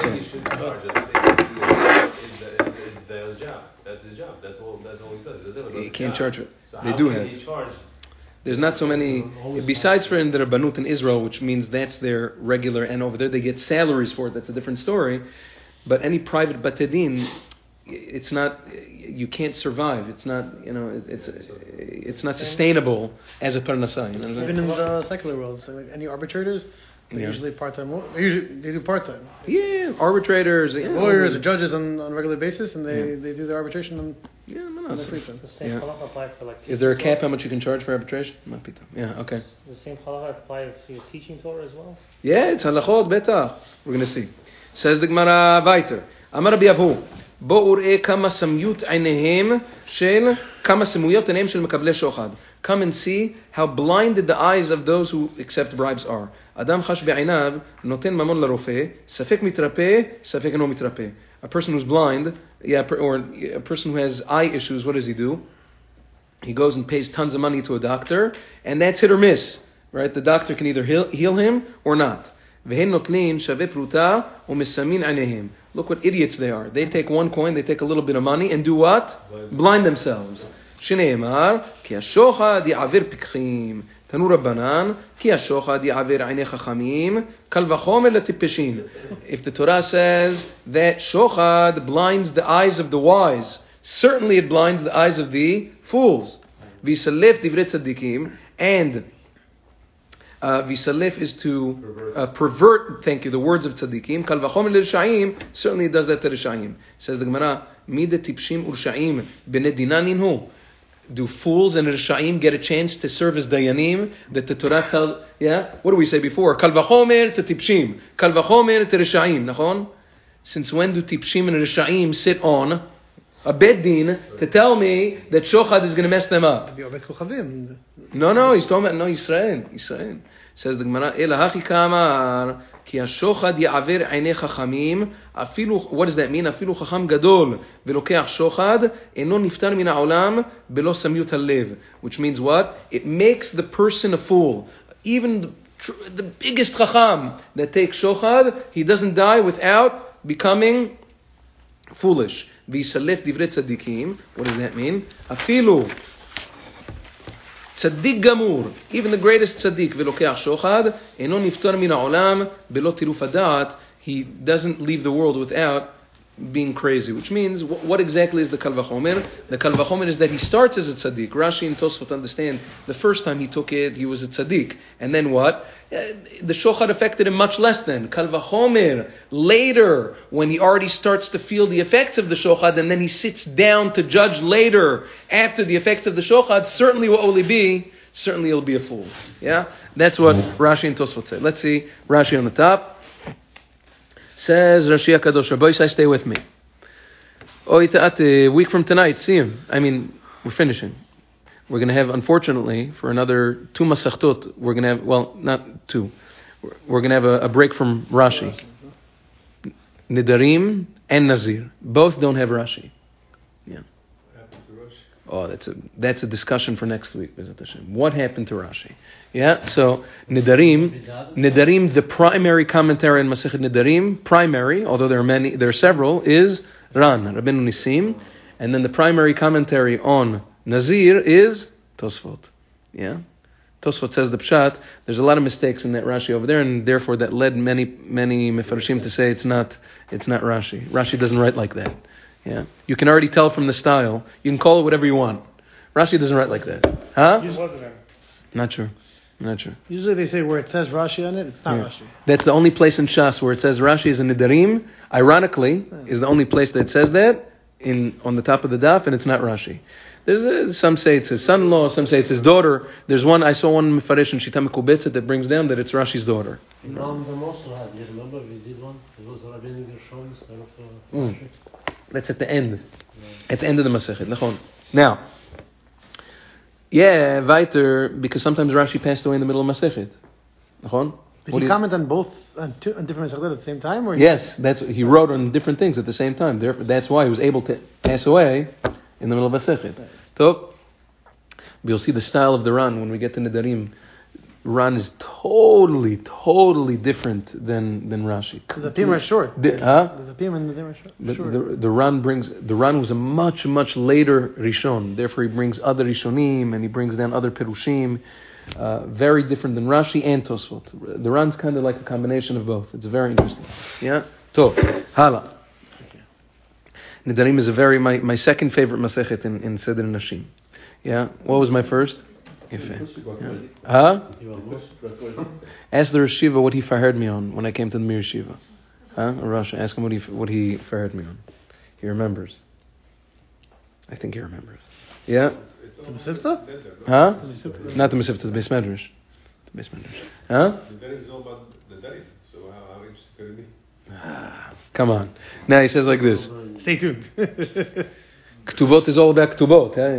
his job. That's his job. That's all. That's all he does. He can't charge it. They do have. There's not so many. Besides for in the Rabbanut in Israel, which means that's their regular, and over there they get salaries for it. That's a different story. But any private batedin, it's not. You can't survive. It's not. You know. It's it's not sustainable as a parnasah. You know? Even in the secular world, so like any arbitrators, they're yeah. usually part time. They usually they do part time. Yeah, arbitrators, yeah, lawyers, or judges on, on a regular basis, and they, yeah. they do the arbitration on. Yeah, no, no. On the free time. The same yeah. halacha apply for like. Is there a cap how much you can charge for arbitration? Yeah. Okay. The same halacha apply if you're teaching Torah as well. Yeah, it's halachot betach. We're going to see. Says the Gemara weiter. Amar Rabbi Avu. בואו ראה כמה סמיות עיניהם של, כמה סמויות עיניהם של מקבלי שוחד. Come and see how blinded the eyes of those who accept bribes are. אדם חש בעיניו, נותן ממון לרופא, ספק מתרפא, ספק אינו מתרפא. A person who's blind, yeah, or a person who has eye issues, what does he do? He goes and pays tons of money to a doctor, and that's hit or miss, right? The doctor can either heal, heal him or not. Look what idiots they are. They take one coin, they take a little bit of money, and do what? Blind themselves. שנאמר, כי השוחד יעבר פיקחים. תנו רבנן, כי השוחד יעבר עיני חכמים, קל וחומר לטיפשים. If the Torah says that shochad blinds the eyes of the wise, certainly it blinds the eyes of the fools. Visalef divrei tzadikim, and uh, visalef is to uh, pervert, thank you, the words of tzadikim. Kal v'chomer l'rishayim, certainly it does that to rishayim. Says the Gemara, mida tipshim urshayim b'nei dinan inhu. Do fools and rishayim get a chance to serve as dayanim? That the Torah tells, yeah? What do we say before? Kal v'chomer to tipshim, kal v'chomer to rishayim. Nachon? Since when do tipshim and rishayim sit on a bed din to tell me that shochad is going to mess them up? No, no, he's talking about, no, Israel, Israel. Says the Gemara, Ela hachi kamar, ki ha-shochad ya'aver einei chachamim, afilu, what does that mean? Afilu chacham gadol, velokeach shochad, eno niftar min ha'olam, belo samyut halev. Which means what? It makes the person a fool. Even the, the biggest chacham that takes shochad, he doesn't die without becoming foolish. V'yisalef divrei tzadikim. What does that mean? Afilu tzaddik gamur, even the greatest tzaddik, v'lokeach shochad, eno niftar min ha'olam belo tiruf hadat. He doesn't leave the world without being crazy. Which means, what, what exactly is the kal v'chomer? The kal v'chomer is that he starts as a tzaddik. Rashi and Tosfot understand the first time he took it, he was a tzaddik, and then what? The shochad affected him much less than. Kal v'chomer, later, when he already starts to feel the effects of the shochad, and then he sits down to judge later, after the effects of the shochad, certainly will only be, certainly he'll be a fool. Yeah? That's what Rashi and Tosfot say. Let's see, Rashi on the top. Says Rashi HaKadosh, Rabbi Yisai, stay with me. Oh, a week from tonight, see him. I mean, we're finishing. We're going to have, unfortunately, for another two masachtot, we're going to have, well, not two, we're going to have a, a break from Rashi. Nidarim and Nazir. Both don't have Rashi. Yeah. What happened to Rashi? Oh, that's a that's a discussion for next week. What happened to Rashi? Yeah, so Nidarim, Nidarim, the primary commentary in Masechet Nidarim, primary, although there are many, there are several, is Ran, Rabbeinu Nisim, and then the primary commentary on Nazir is Tosfot. Yeah, Tosfot says the Pshat. There's a lot of mistakes in that Rashi over there, and therefore that led many many Mefarshim to say it's not it's not Rashi. Rashi doesn't write like that. Yeah, you can already tell from the style. You can call it whatever you want. Rashi doesn't write like that, huh? Not sure. Not sure. Usually they say where it says Rashi on it, it's not yeah. Rashi. That's the only place in Shas where it says Rashi is in Nidarim. Ironically, yeah. is the only place that says that in on the top of the daf, and it's not Rashi. There's a, some say it's his son-in-law, some say it's his daughter. There's one I saw one Mefarish in Shita Mekubetzet that brings down that it's Rashi's daughter. Mm. That's at the end. At the end of the Masechet. Now, yeah, weiter, because sometimes Rashi passed away in the middle of Masechet. Did he comment on both, on, two, on different Masechet at the same time? Or yes, that's he wrote on different things at the same time. Therefore, that's why he was able to pass away in the middle of Masechet. So, we'll see the style of the Ran when we get to Nidarim. Ran is totally, totally different than, than Rashi. The Pim are short. The, huh? The Pim and the Dim are short. The, the, the Ran brings the Ran was a much, much later Rishon. Therefore, he brings other Rishonim and he brings down other Perushim. Uh, very different than Rashi and Tosfot. The Ran's kind of like a combination of both. It's very interesting. Yeah. So, hala. Nidarim is a very my, my second favorite Masechet in, in Seder Nashim. Yeah. What was my first? Yeah. Huh? Ask the Rosh Yeshiva what he fired me on when I came to the Mir Yeshiva. Huh? Or Russia. Ask him what he what he fired me on. He remembers. I think he remembers. Yeah. The Mesivta? Huh? Not the Mesivta, the Beis Medrash. The Beis Medrash. Huh? The Derek is all about the Derek. So how, how interesting could it be? Come on. Now he says like this. Stay tuned. Ktubot is all about Ktubot. Yeah,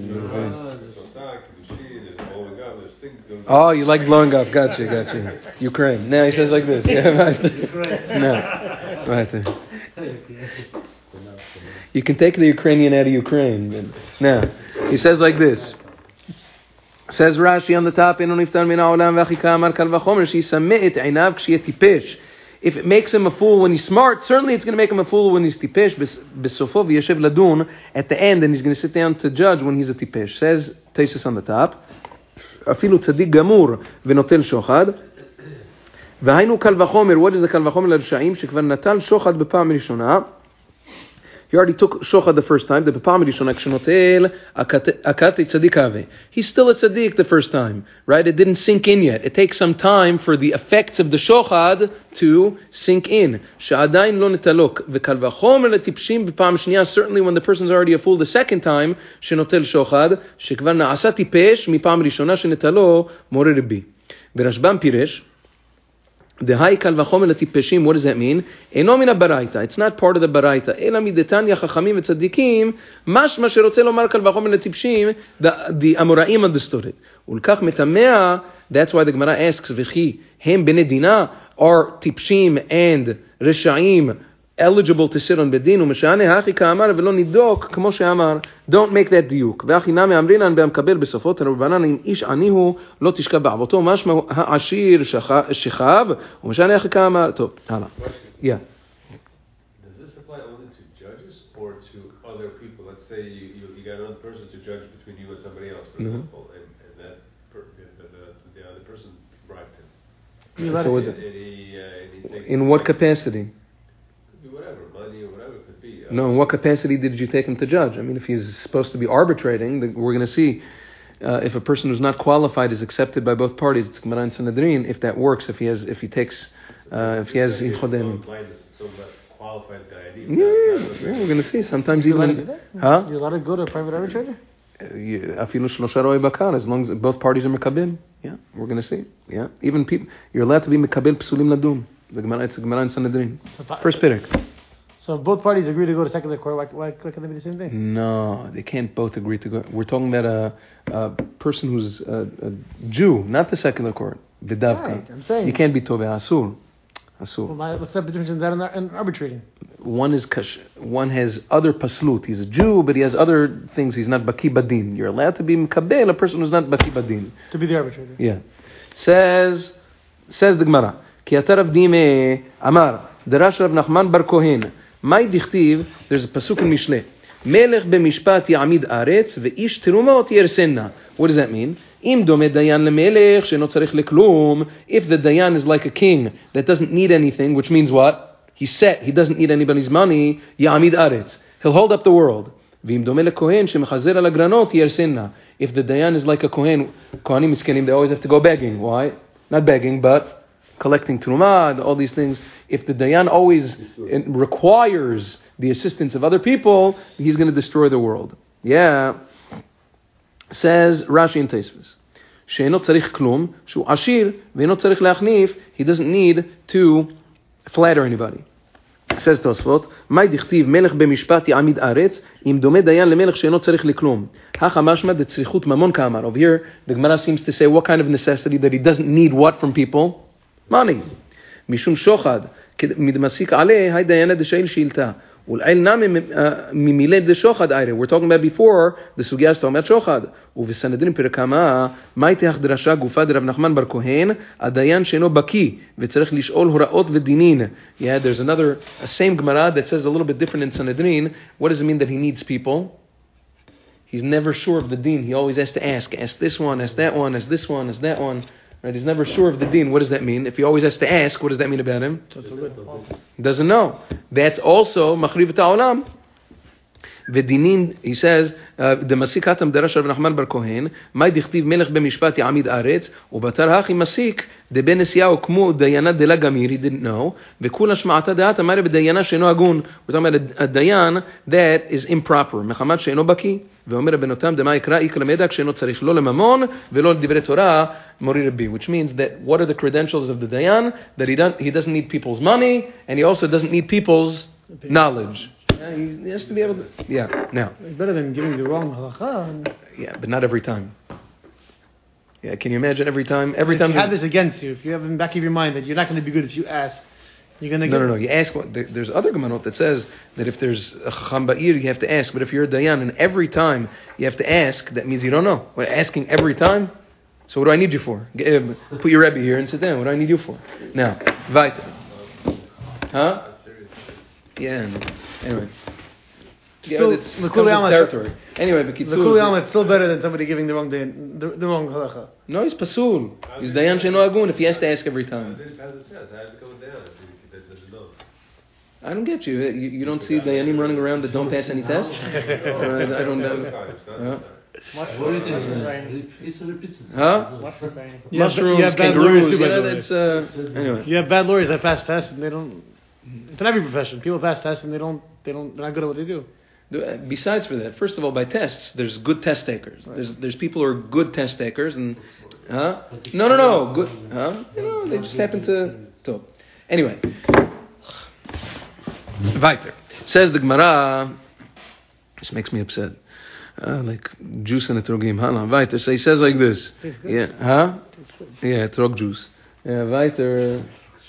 yeah. Oh, you like blowing up. Gotcha, gotcha. Ukraine. Now he says like this. Yeah, right. No. Right there. You can take the Ukrainian out of Ukraine. Now, he says like this. Says Rashi on the top, if it makes him a fool when he's smart, certainly it's going to make him a fool when he's tipesh. At the end, and he's going to sit down to judge when he's a tipesh. Says Taisus on the top, אפילו צדיק גמור ונוטל שוחד. והיינו קל וחומר, what is the קל וחומר לרשעים? שכבר נטל שוחד בפעם ראשונה. He already took shochad the first time. The בפעם ראשונה כשנוטל akate tzaddik ave. He's still a tzaddik the first time, right? It didn't sink in yet. It takes some time for the effects of the shochad to sink in. שעדיין לא נטלוק. וקל וחומר לטיפשים בפעם שנייה. Certainly when the person's already a fool the second time, שנוטל שוחד, שכבר נעשה טיפש מפעם ראשונה שנטלו מורה רבי. ברשב"ם פירש, the high kal v'chomer letipeshim, what does that mean? Eno min baraita. It's not part of the baraita. Ela midetanya chachamim v'tzadikim. Mashma sherotze lomar kal v'chomer letipeshim. The the Amoraim understood it. Ulkach metamea. That's why the Gemara asks, v'chi hem bnei dina, are tipshim and reshaim eligible to sit on bedin? Umeshane hachi ka'amar v'lo nidok kmo she'amar. Don't make that diuk. V'achi nami amrinan be'amkabel besofot rabbanan im ish anihu lo tishka ba'avoto mashma ha'ashir shechav umeshane hachi ka'amar. Tov, hala. Yeah. Does this apply only to judges or to other people? Let's say you, you, you got another person to judge between you and somebody else, for mm-hmm. example, and, and that per, the, the, the other person bribed him. So and, and he, uh, and he takes in what capacity? Whatever, money or whatever it could be. Uh, no, in what capacity did you take him to judge? I mean, if he's supposed to be arbitrating, the, we're going to see uh, if a person who's not qualified is accepted by both parties. It's Gemara and Sanhedrin. If that works, if he has, if he takes, uh, if he has in chodem. So qualified guy. Yeah, yeah, we're going to see. Sometimes You're even, allowed to do that? huh? You're allowed to go to a private arbitrator? Afilu shlosha ro'ei bakar, as long as both parties are mekabel. Yeah, we're going to see. Yeah, even people, you're allowed to be mekabel psulim ladum. The Gemara, it's Gemara and Sanhedrin. First perek. So if both parties agree to go to secular court, why, why, why can they be the same thing? No, they can't both agree to go. We're talking about a, a person who's a, a Jew, not the secular court. B'davka. Right, I'm saying. You can't be toveh asur. Asur. Well, what's the difference in that and, and arbitrating? One is kash, one has other paslut. He's a Jew, but he has other things. He's not baki badin. You're allowed to be mekabel a person who's not baki badin. To be the arbitrator. Yeah. Says, says the Gemara. Ki atarav dime amar derash Rav Nachman bar Kohen. My dichtiv, there's a pasuk in Mishle. Melech b'mishpat ya'amid aretz ve'ish terumot yersenna. What does that mean? Im dome dayan lemelech sheno tzarich leklum. If the dayan is like a king that doesn't need anything, which means what? He's set. He doesn't need anybody's money. Ya'amid aretz. He'll hold up the world. V'im dome lekohen shemechazer al agranot yersenna. If the dayan is like a kohen, kohanim miskenim, they always have to go begging. Why? Not begging, but collecting trumah, all these things. If the dayan always requires the assistance of other people, he's going to destroy the world. Yeah. Says Rashi in Tosfos, she'eno tzarich klum, shu ashir, ve'eno tzarich le'achnif, he doesn't need to flatter anybody. Says Tosfot, mai dichtiv melech b'mishpat ya'amid aretz, im dome dayan lemelech she'eno tzarich leklum. Hacha mashma detzrichut mamon ka'amar. Over here, the Gemara seems to say what kind of necessity, that he doesn't need what from people? Money. Mishum shochad, midmasik aleh, hay dayana deshail shilta. Ul'ail nami mimiled de shochad ayre. We're talking about before, the sugya is talking about shochad. Uvesanedrin perekama, maitech drasha gufa de Rav Nachman bar Kohen, adayan sheno baki, v'tzarech lish'ol horaot v'dinin. Yeah, there's another, a same Gemara that says a little bit different in Sanhedrin. What does it mean that he needs people? He's never sure of the din. He always has to ask. Ask this one, ask that one, ask this one, ask that one. Right? He's never sure of the din. What does that mean? If he always has to ask, what does that mean about him? That's a good. He doesn't know. That's also machriv ta'olam. V'dinin, he says, "Demasik hatam derash Rav Nachman bar Kohen, may dichtiv melech b'mishpat ya'amid aretz, ubatar hachi masik de ben Esiyahu kmu dayana de la gamir." He didn't know. V'kula shma'ata de'ata mare b'dayana she'eno agun. We're talking about a, a dayan that is improper. Mechamat she'eno baki. ואומר בנותם דמה יקרא איקרא למדע כשאינו צריך לא לממון ולא לדברי תורה מורי רבי, which means that what are the credentials of the dayan? That he doesn't, he doesn't need people's money and he also doesn't need people's knowledge. Yeah, he has to be able to, yeah, now. It's better than giving the wrong halacha. Yeah, but not every time. Yeah, can you imagine every time? Every if time you have this against you, if you have in the back of your mind that you're not going to be good if you ask, you're going to no, get... No, no, no. You ask what... There, there's other Gemarot that says that if there's a Chacham Ba'ir, you have to ask. But if you're a Dayan and every time you have to ask, that means you don't know. We're asking every time. So what do I need you for? Put your Rebbe here and sit down. What do I need you for? Now, weiter. Huh? Yeah, anyway. Still, yeah, it's the territory. Anyway, the Kuli Alma is still better than somebody giving the wrong day, the, the wrong halacha. No, he's pasul. He's dayan she'eno agun if he has to ask every time. I don't get you. You, you don't see dayanim running around that don't pass any tests? Or I, I don't know. Huh? Mushrooms, you have kangaroos. Too, you know, that's, uh, anyway. You have bad lawyers that pass tests and they don't. It's in every profession. People pass tests and they don't. They don't. They're not good at what they do. Besides for that, first of all, by tests, there's good test takers. There's there's people who are good test takers, and huh? No, no, no, good. Huh? You know, they just happen to. to. Anyway, weiter. Says the Gemara. This makes me upset. Uh, like juice in a trogim. Hala, weiter. So he says like this. Yeah, huh? Yeah, trog juice. Yeah, weiter.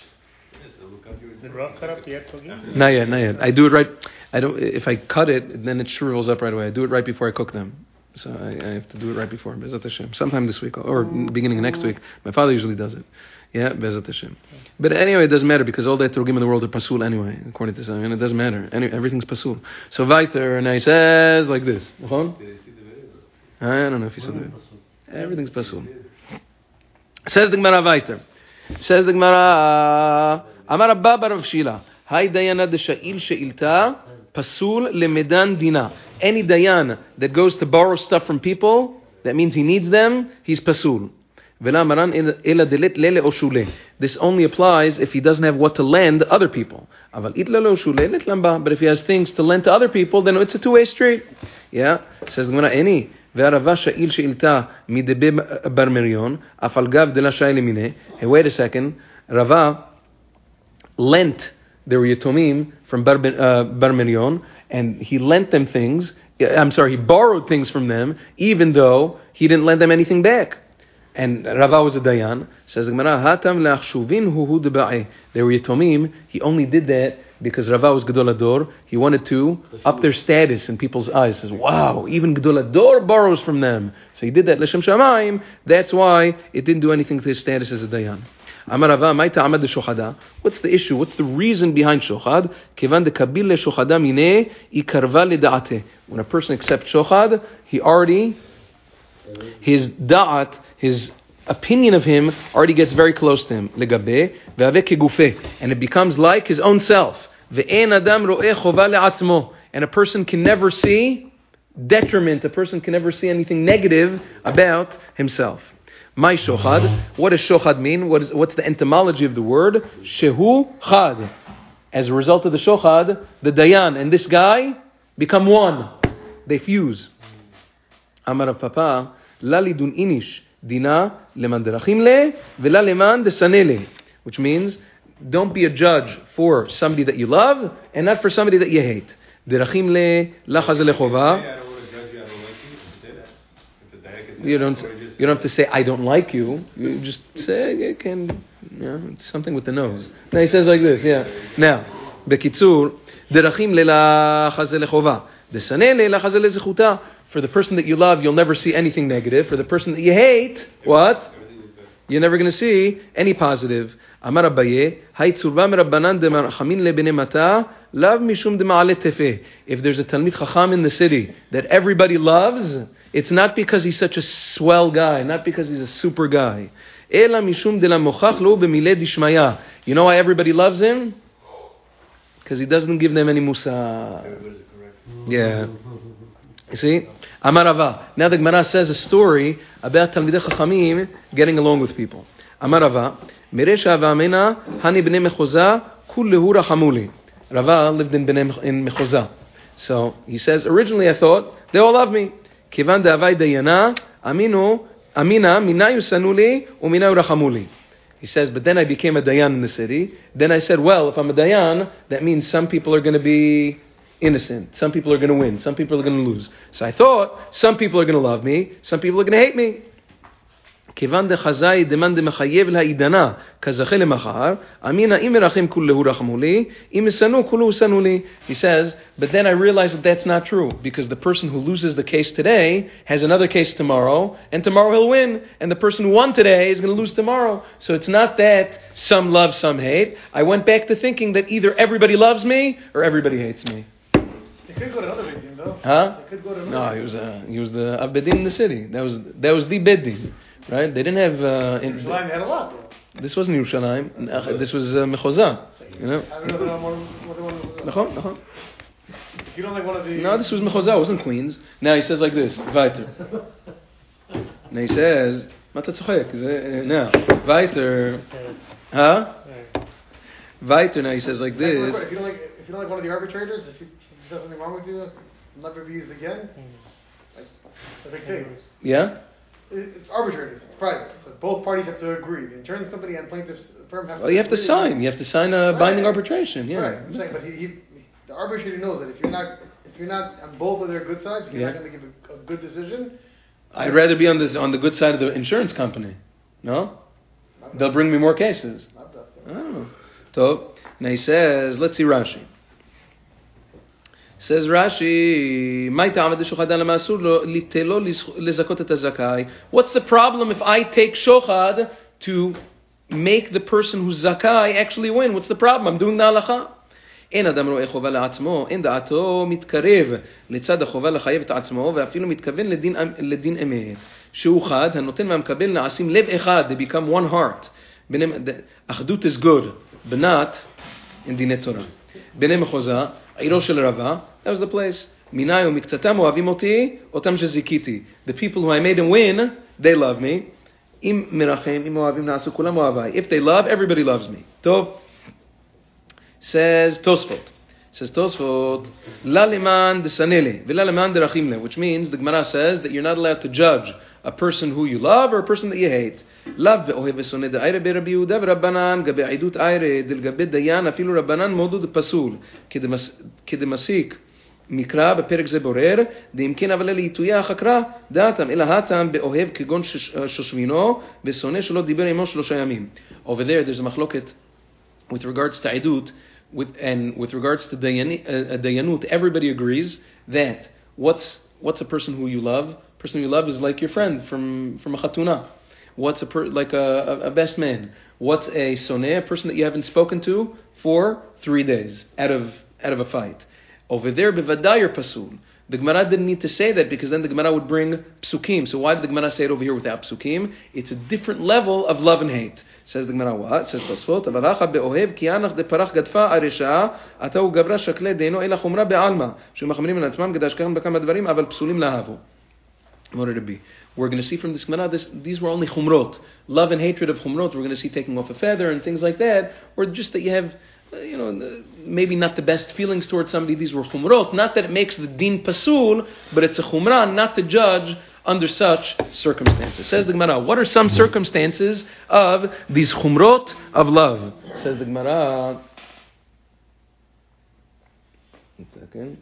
Did Rav cut up the etrogim? Not yet, not yet. I do it right. I don't. If I cut it, then it shrivels up right away. I do it right before I cook them. So I, I have to do it right before. Bezat Hashem. Sometime this week or beginning of next week. My father usually does it. Yeah, Bezat Hashem. But anyway, it doesn't matter because all the etrogim in the world are pasul anyway, according to some. And it doesn't matter. Anyway, everything's pasul. So weiter, and he says like this. I don't know if he said that. Everything's pasul. Says the Gemara weiter. Says the Gemara. Amar Abba bar Rav Shila. Hay dayana de sha'il she'ilta pasul lemedan dina. Any dayan that goes to borrow stuff from people, that means he needs them, he's pasul. Vela maran ela delet lele o shule. This only applies if he doesn't have what to lend other people. Aval itla lo shule let lamba. But if he has things to lend to other people, then it's a two-way street. Yeah, says the Gemara. Any ve'arava sha'il she'ilta midebe bar merion afal gav de la sha'il mine. Hey, wait a second, Rava lent their yatomim from Bar, uh, Bar Merion, and he lent them things. I'm sorry, he borrowed things from them, even though he didn't lend them anything back. And Rava was a dayan. Says the Gemara, Hatam le'achshuvin hu hu deba'eh. They were yatomim. He only did that because Rava was Gedol Ador. He wanted to up their status in people's eyes. He says, wow, even Gedol Ador borrows from them. So he did that l'shem shamayim. That's why it didn't do anything to his status as a dayan. Amar Rava, Maita Amad Shochada. What's the issue? What's the reason behind shochad? Kevan de kabil le shochada mine ikarva le da'ate. When a person accepts shochad, he already, his da'at, his opinion of him already gets very close to him. Legabe ve'ave kegufe, and it becomes like his own self. Ve'en adam ro'eh chova le'atzmo, and a person can never see detriment. A person can never see anything negative about himself. My shochad. What does shochad mean? What is, what's the etymology of the word? Shehu chad. As a result of the shochad, the dayan and this guy become one. They fuse. Amar Rav Papa, la lidun inish dina leman derachim le vela leman desanele, which means don't be a judge for somebody that you love and not for somebody that you hate. Derachim le la chazal lechova. You don't. You don't have to say I don't like you. You just say it can. You know, it's something with the nose. Now he says like this. Yeah. Now, bekitzur, derachim leila chazel lechova, desaneh leila chazel lezechuta. For the person that you love, you'll never see anything negative. For the person that you hate, what? You're never going to see any positive. Amar Abaye, hay tzurva merabbanan demarchamin lebnei mata, lav mishum dema'alet tefeh. If there's a talmid chacham in the city that everybody loves, it's not because he's such a swell guy, not because he's a super guy. Ela mishum de la mochach lo b'milei dishmaya. You know why everybody loves him? Because he doesn't give them any musa. Yeah. You see? Amar Rava. Now the Gemara says a story about Talmidei Chachamim getting along with people. Amar Rava. Meresha v'amena hani b'nei mechoza kullehu rachamuli. Rava lived in b'nei in Mechoza. So he says, originally I thought, they all love me. Kivan de'avai dayana aminu amina minayu sanuli uminayu rachamuli. He says, but then I became a dayan in the city. Then I said, well, if I'm a dayan, that means some people are going to be innocent. Some people are going to win. Some people are going to lose. So I thought, some people are going to love me. Some people are going to hate me. כיוון דחזאי דמן דמחייב להעידנה כזכה למחר, אמינה אם מרחם כולהו רחמו לי, אם ישנאו כולהו שנאו לי. He says, but then I realized that that's not true, because the person who loses the case today has another case tomorrow, and tomorrow he'll win, and the person who won today is going to lose tomorrow. So it's not that some love, some hate. I went back to thinking that either everybody loves me, or everybody hates me. They could go to another big team, though. Huh? They could go to another. No, he was, uh, he was the Abedin in the city. That was, that was the Bedin. Right? They didn't have... Uh, in, Yerushalayim had a lot, though. This wasn't Yerushalayim. This was uh, Mechoza. You know? I don't know the one, what the one was. Nachon, nachon. You don't like one of the... No, this was Mechoza. It wasn't Queens. Now he says like this. Weiter. Now he says... מה אתה צוחק? Now, Weiter... Huh? Weiter, now he says like this... If you don't like, if you don't like one of the arbitrators, if you if there's something wrong with you, never be used again, like, it's a big thing. Yeah? It's arbitrators. It's private. So both parties have to agree. The insurance company and plaintiff's firm have to. Well, you have to agree. sign. You have to sign a Right. binding arbitration. Yeah. Right. I'm saying, but he, he, the arbitrator knows that if you're not, if you're not on both of their good sides, if you're Yeah. not going to give a, a good decision. I'd rather be on this on the good side of the insurance company. No? They'll bring me more cases. Not that. Oh. So now he says, let's see Rashi. Says Rashi, what's the problem if I take shochad to make the person who's zakai actually win? What's the problem? I'm doing the halacha. אין אדם רואה חובה לעצמו, אין דעתו מתקרב לצד החובה לחייב את עצמו, ואפילו מתכוון לדין, לדין אמת. שהוא חד, הנותן והמקבל נעשים לב אחד, they become one heart. אחדות is good, but not in דיני תורה. בני מחוזה, עירו של רבה, that was the place. מיני ומקצתם אוהבים אותי, אותם שזיקיתי. The people who I made them win, they love me. אם מרחם, אם אוהבים נעשו, כולם אוהביי. If they love, everybody loves me. טוב. Says Tosfot. Says Tosfot, La liman de sanele, v'la liman de rachimle, which means the Gemara says that you're not allowed to judge a person who you love or a person that you hate. Lav ve'ohev v'soneh da'ayre be'Rabbi Yehuda v'Rabbanan gabe aidut ayre del gabe dayan afilu Rabbanan modud pasul kedemasik מקרא בפרק זה בורר, דאם כן אבל אלה עיתויה החקרא, דעתם, אלא הטעם באוהב כגון שושבינו, ושונא שלא דיבר עמו שלושה ימים. Over there, there's a מחלוקת with regards to Aidut, with, and with regards to Dayani, uh, Dayanut, everybody agrees that what's what's a person who you love? A person you love is like your friend from, from a chatuna. What's a per, like a, a, a best man? What's a soneh? A person that you haven't spoken to for three days out of out of a fight. Over there, bevadai or pasul. The Gemara didn't need to say that because then the Gemara would bring psukim. So why did the Gemara say it over here without psukim? It's a different level of love and hate. Says the Gemara what? Says Tosfot, avaracha be'ohev ki anach de parach gadfa aresha atau gavra shakle deino ela chumra be'alma shemachmirim al atzmam gadash kacham bakam advarim aval psulim lahavu. What would it be? We're going to see from this Gemara, this, these were only chumrot. Love and hatred of chumrot. We're going to see taking off a feather and things like that. Or just that you have, you know, maybe not the best feelings towards somebody. These were chumrot. Not that it makes the din pasul, but it's a chumrah not to judge under such circumstances. Says the Gemara, what are some circumstances of these chumrot of love? Says the Gemara. One second.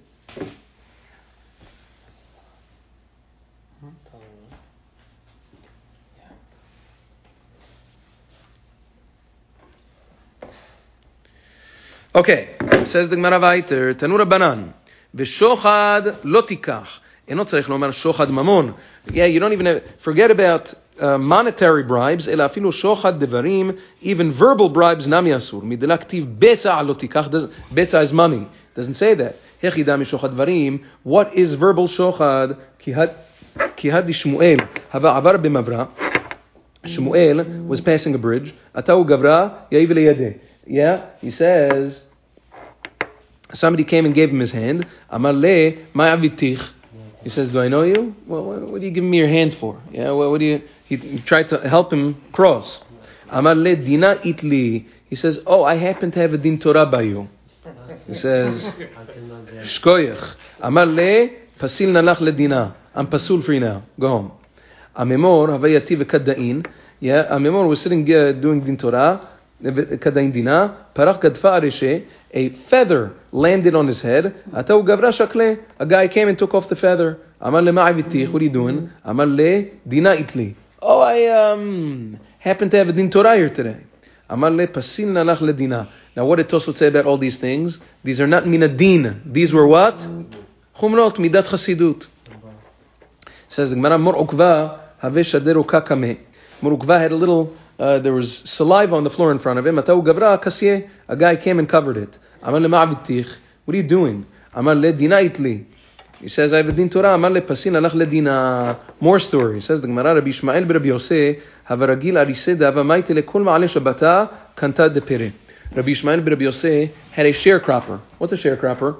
Okay, says the Gemara weiter, Tanu Rabbanan, v'shochad lo tikach. Eno tzarich lomar shochad mamon. Yeah, you don't even have, forget about uh, monetary bribes, ela afilu shochad devarim, even verbal bribes nami asur. Midela ktiv betza lo tikach, betza is money. Doesn't say that. Hechida mi shochad devarim, what is verbal shochad? Ki hadi Shmuel, hava avar b'mavra. Shmuel was passing a bridge. Atau gavra, ya'iv leyadeh. Yeah, he says, somebody came and gave him his hand. Amar le ma'avitich. He says, do I know you? Well, what are you giving me your hand for? Yeah, well, what do you? He, he tried to help him cross. Amar le dina itli. He says, oh, I happen to have a din Torah by you. He says, shkoyach. Amar le pasil nalach le dina. I'm pasul for you now. Go home. Amemor havayati v'kadda'in. Yeah, Amemor was sitting uh, doing din Torah. Kadda'in dina. Parach gadfa areshe. A feather landed on his head. Atau gavra shakle. A guy came and took off the feather. Amar le ma'avitich. What are you doing? Amar le dina itli. Oh, I um happen to have a din Torah here today. Amar le pasil nalach le dina. Now, what did Tosfot say about all these things? These are not min ad-din. These were what? Chumrot midat chasidut. Says the Gemara, Mor Ukva have shaderu kakame. Mor Ukva had a little. Uh, there was saliva on the floor in front of him. Atau gavra kasye. A guy came and covered it. Amar le ma'avitich. What are you doing? Amar le dina itli. He says, I have a din Torah. Amar le pasin alach le dina. More story. Says the Gemara, Rabbi Ishmael Rabbi Yosef havaragil ariseh dava maite le kol ma'ale shabata kanta de pere. Rabbi Ishmael Rabbi Yosef had a sharecropper. What's a sharecropper?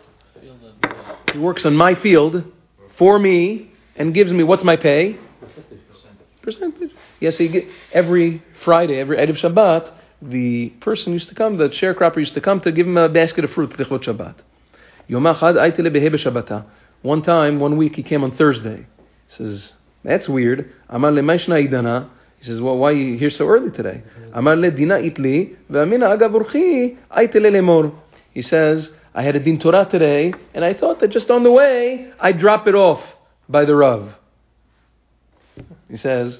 He works on my field for me and gives me, what's my pay? Percentage. Yes, he get, every Friday, every Erev Shabbat, the person used to come, the sharecropper used to come to give him a basket of fruit, Lichvot Shabbat. Yom Achad aitele behebe Shabbata. One time, one week, he came on Thursday. He says, that's weird. Amar le maishna idana. He says, well, why are you here so early today? Amar le dina itli, ve'amina agavurchi aitele lemor. He says, I had a din Torah today, and I thought that just on the way, I'd drop it off by the Rav. He says,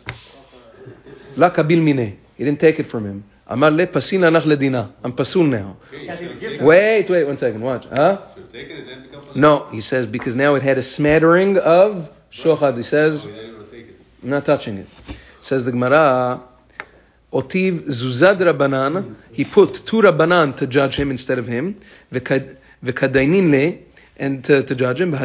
La kabil mine. He didn't take it from him. Amar le pasin anach ledina. I'm pasul now. Wait, wait, one second. Watch. Huh? No, he says, because now it had a smattering of shochad. He says, I'm not touching it. Says the Gemara, Otiv zuzad rabbanan. He put two rabbanan to judge him instead of him. V'kadainin le. And to, to judge him,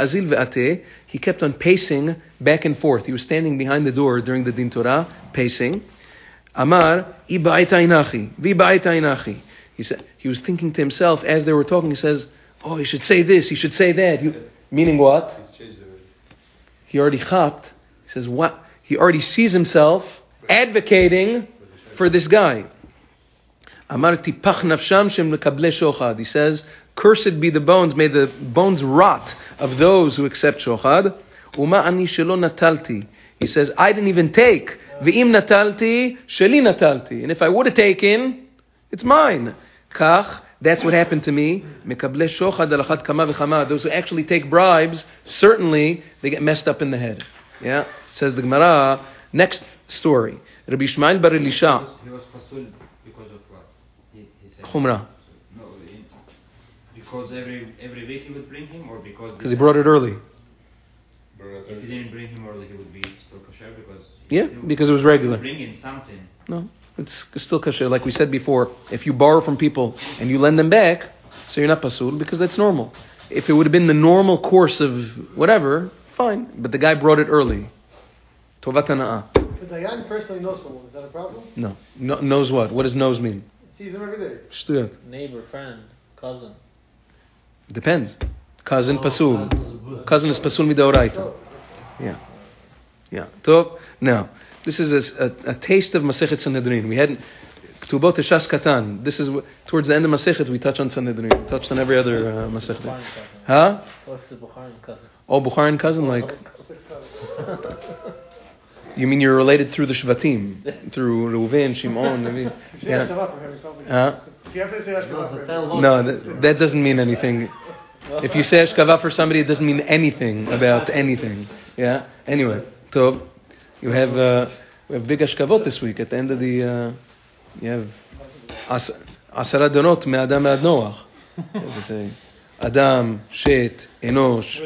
he kept on pacing back and forth. He was standing behind the door during the Din Torah, pacing. Amar, inachi. He said, he was thinking to himself as they were talking. He says, "Oh, he should say this. He should say that." He, meaning what? He already chapped. He says, "What?" He already sees himself advocating for this guy. Amar tipach nafsham shem lekable shochad. He says, cursed be the bones, may the bones rot of those who accept shochad. Uma ani shelo natalti. He says, I didn't even take. Ve'im natalti, sheli natalti. And if I would have taken, it's mine. Kach, that's what happened to me. Mekable shochad alachat kama v'chama. Those who actually take bribes, certainly they get messed up in the head. Yeah, says the Gemara. Next story. Rabbi Ishmael bar Elisha. He was pasul because of what? He, he said. Chumrah. Because every every week he would bring him, or because because he brought it early. If he didn't bring him early, he would be still kosher because yeah, because it was regular. Bring in something. No, it's still kosher. Like we said before, if you borrow from people and you lend them back, so you're not pasul because that's normal. If it would have been the normal course of whatever, fine. But the guy brought it early. Tovat hana'ah. If the Dayan personally knows someone, is that a problem? No. no. Knows what? What does knows mean? Sees him every day. Shtuyat. Neighbor, friend, cousin. Depends. Cousin pasul. Cousin is pasul midaoraita. Yeah. Yeah. So, now, this is a, a, a taste of Masechet Sanhedrin. We had Ktubot Shas Katan. This is towards the end of Masechet we touch on Sanhedrin. We touched on every other uh, Masechet. Huh? What's the Bukharan cousin? Oh, Bukharan cousin, like. You mean you're related through the Shvatim, through Reuven, Shimon? I mean, yeah. Huh? No, that, that doesn't mean anything. If you say Ashkava for somebody, it doesn't mean anything about anything. Yeah. Anyway, so you have uh, we have big Ashkavot this week. At the end of the, uh, you have as, Asara Donot me Adam ad Noach. Say Adam, Shet, Enosh.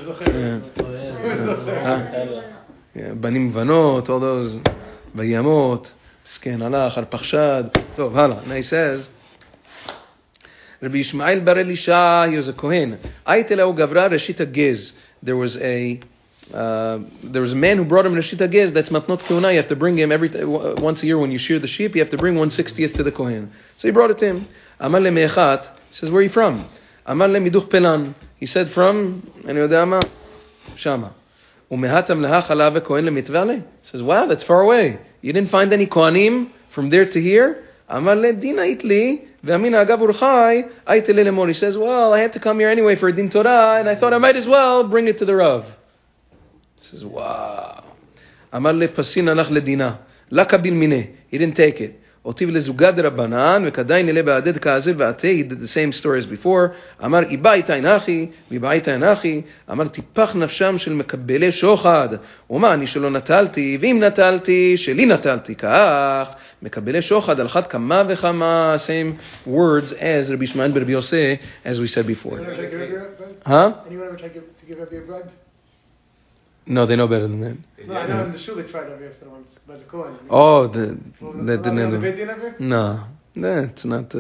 בנים ובנות, all those, וימות, מסכן, הלך, על פחשד. טוב, הלאה. Now he says, Rabbi Ishmael bar Elisha, he was a Kohen. Ayte lehu gavra reshit hagez. There was a uh, there was a man who brought him reshit hagez. That's matnot kehuna. You have to bring him every t- once a year when you shear the sheep. You have to bring one sixtieth to the Kohen. So he brought it to him. Amar le me'echat. He says, where are you from? אמר להם מידוך פלן. He said from, אני יודע מה, שמה. ומהתם לה חלב וכהן למתוולה. He says, wow, that's far away. You didn't find any kohanim from there to here? אמר לה, דין היית לי, ואמינא אגב אורחי, הייתי לי למור. He says, well, I had to come here anyway for a din Torah, and I thought I might as well bring it to the Rav. He says, wow. אמר לה, פסין הלך לדינה. לה קביל מיני. He didn't take it. אותיב לזוגה דרבנן, וכדאי נלה בעדד כזה ועתה, he did the same story as before, אמר, איבא איתה אינכי, ואיבא איתה אינכי, אמר, טיפח נפשם של מקבלי שוחד, ומה, אני שלא נטלתי, ואם נטלתי, שלי נטלתי, כך, מקבלי שוחד, על אחת כמה וכמה, same words as רבי שמעון ברבי יוסי, as we said before. Huh? Anyone ever tried to give Rabbi a bribe? No, they know better than that. No, I know in the shul they tried Rabbi Yosef once, by the Kohen. Oh, the, Well, that didn't the know. Beit Din ever? No, that's not, uh,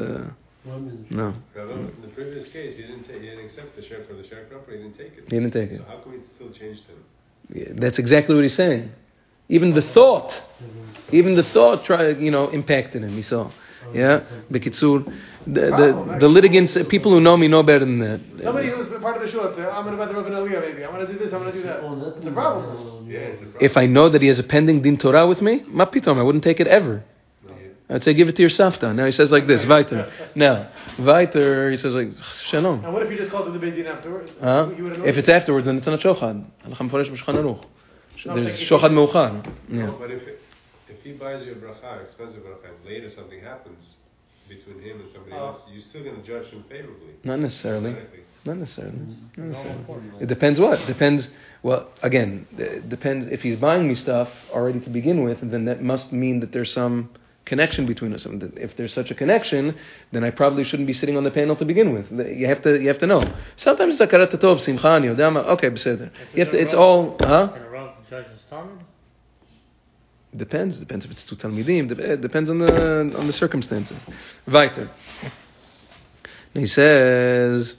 no. Rabbi, in the previous case, he didn't take, he didn't accept the share for the sharecropper. He didn't take it. He didn't take it. So how come he still changed him? Yeah, that's exactly what he's saying. Even the thought, even the thought, try, you know, impacted him. He saw, yeah. Bekitsur, the the, the litigants, people who know me know better than that. Somebody who's part of the shul, say, I'm going to bet the Rabbi Aliyah, maybe. I'm going to do this, I'm going to do that. It's a problem. Yeah, it's a problem. If I know that he has a pending din Torah with me, ma pitom, I wouldn't take it ever. I'd say, give it to your savta. Now he says like this, weiter. Now, weiter, he says like, shalom. And what if you just called to the Beit Din afterwards? Huh? You would have If it's afterwards, then it's not shochad. Halakha mefореsh b'Shulchan Aruch. There's shochad meuchad. Yeah. No, but if it, if he buys you a bracha, expensive bracha, and later something happens between him and somebody Oh. else, you're still going to judge him favorably. Not necessarily. Automatically. Not necessarily. Not necessarily. It depends what? Depends, well, again, it depends. If he's buying me stuff already to begin with, then that must mean that there's some connection between us. If there's such a connection, then I probably shouldn't be sitting on the panel to begin with. You have to, you have to know. Sometimes it's akarat tov, simcha, ani yodeh ma. Okay, beseder. You have to, it's all, huh? Can a Rav judge his Talmud? Depends. Depends if it's two talmidim. It depends on the on the circumstances. Weiter. He says,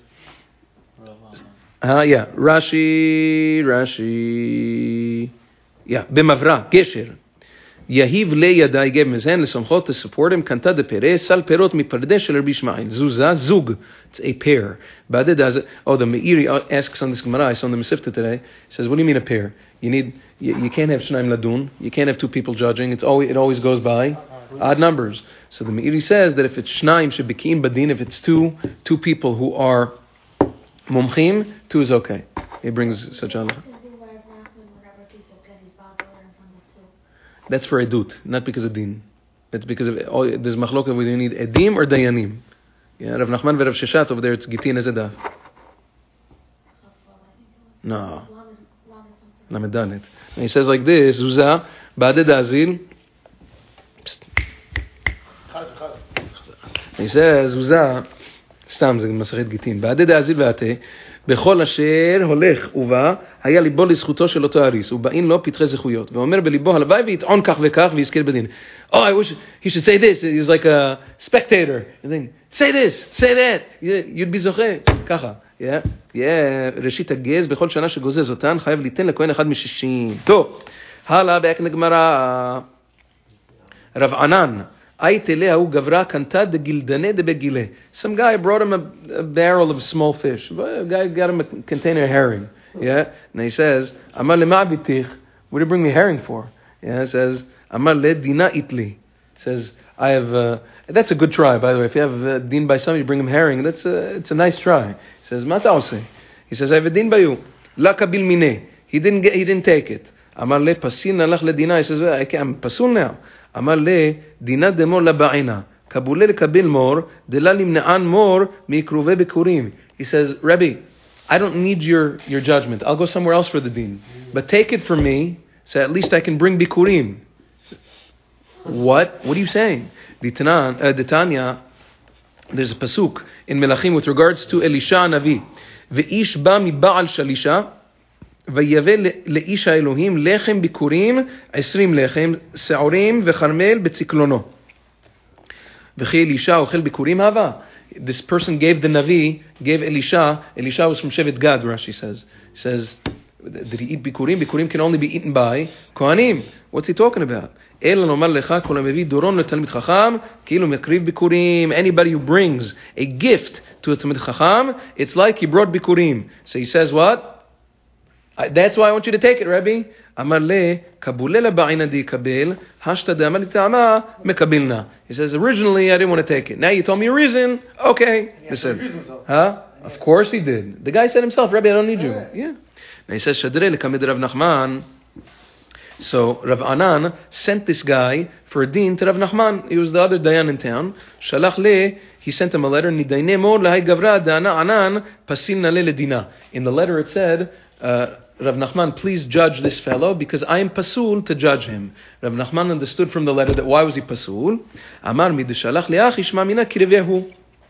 uh, yeah, Rashi, Rashi, yeah, b'mavra, gesher. Yahiv le yadai gave mezen lesomchot to support him. Kanta de perez sal perot mipardeh shel Rabbi Ishmael. Zuza zug. It's a pair. Bade does it. Oh, the Meiri asks on this Gemara. I saw on the Mesivta today. He says, "What do you mean a pair? You need. You, you can't have shnaim ladun. You can't have two people judging. It's always it always goes by odd numbers. So the Meiri says that if it's shnaim shebekim badin, if it's two two people who are mumchim, two is okay. He brings such a. That's for edut, not because of din. That's because of oh, there's machloka whether you need edim or dayanim. Yeah, Rav Nachman and Rav Sheshat over there, it's gitin as a daf. No. Lamed Dalet. And he says like this, Zuza, Ba'adeh Dazil. He says, Zuza, סתם, זה מסכת גיטין. בעדי דאזיל ועתה, בכל אשר הולך ובא, היה ליבו לזכותו של אותו אריס, ובאין לו פתחי זכויות. ואומר בליבו, הלוואי ויטעון כך וכך ויזכיר בדין. Oh, I wish he should say this. He was like a spectator. And then, say this, say that. You'd be זוכה. ככה. Yeah. Yeah. ראשית הגז, בכל שנה שגוזז אותן, חייב ליתן לכהן אחד משישים. טוב. הלאה, באקן הגמרא. רב ענן. Some guy brought him a, a barrel of small fish. A guy got him a container of herring. Yeah, and he says, "Amar lema'abitich." What do you bring me herring for? Yeah, he says, "Amar le dina itli." Says, "I have." Uh, that's a good try, by the way. If you have a din by somebody, you bring him herring. That's a, it's a nice try. He says, "Ma ta'oseh?" He says, "I have a din by you. La kabil mineh." He didn't get. He didn't take it. Amar le pasin alach le dina. He says, "I'm pasul now." אמר לי, דינה דמור לבעינה, קבולה לקבל מור, דלה למנען מור מקרובי ביקורים. He says, Rebbe, I don't need your, your judgment. I'll go somewhere else for the din. But take it from me, so at least I can bring bikurim. What? What are you saying? Ditanya, there's a pasuk in Melachim with regards to Elisha Navi. Ve'ish ba miba'al shalisha, ויבא לאיש האלוהים לחם ביקורים, עשרים לחם, שעורים וחרמל בצקלונו. וכי אלישע אוכל ביקורים הווה. This person gave the Navi, gave Elisha, Elisha was from Shevet Gad, Rashi says. He says, Did he eat bikurim? Bikurim can only be eaten by kohanim. What's he talking about? Anybody who brings a gift to a Talmid Chacham, it's like he brought bikurim. So he says what? That's why I want you to take it, Rabbi. Amar le kabulela ba'ina di kabel hashta de amar ta'ama mekabelna. He says originally I didn't want to take it. Now you told me a reason. Okay. Listen. Huh? Of course he did. The guy said himself, Rabbi, I don't need you. Yeah. Now he says Shadre lekamid Rav Nachman. So Rav Anan sent this guy for a din to Rav Nachman. He was the other dayan in town. Shalach le, he sent him a letter. Nidayne mor lahai gavra dana anan pasilna le ledina. In the letter it said, uh, Rav Nachman, please judge this fellow because I am pasul to judge him. Rav Nachman understood from the letter that why was he pasul? Amar midishalach le'ach ishma mina kirevehu.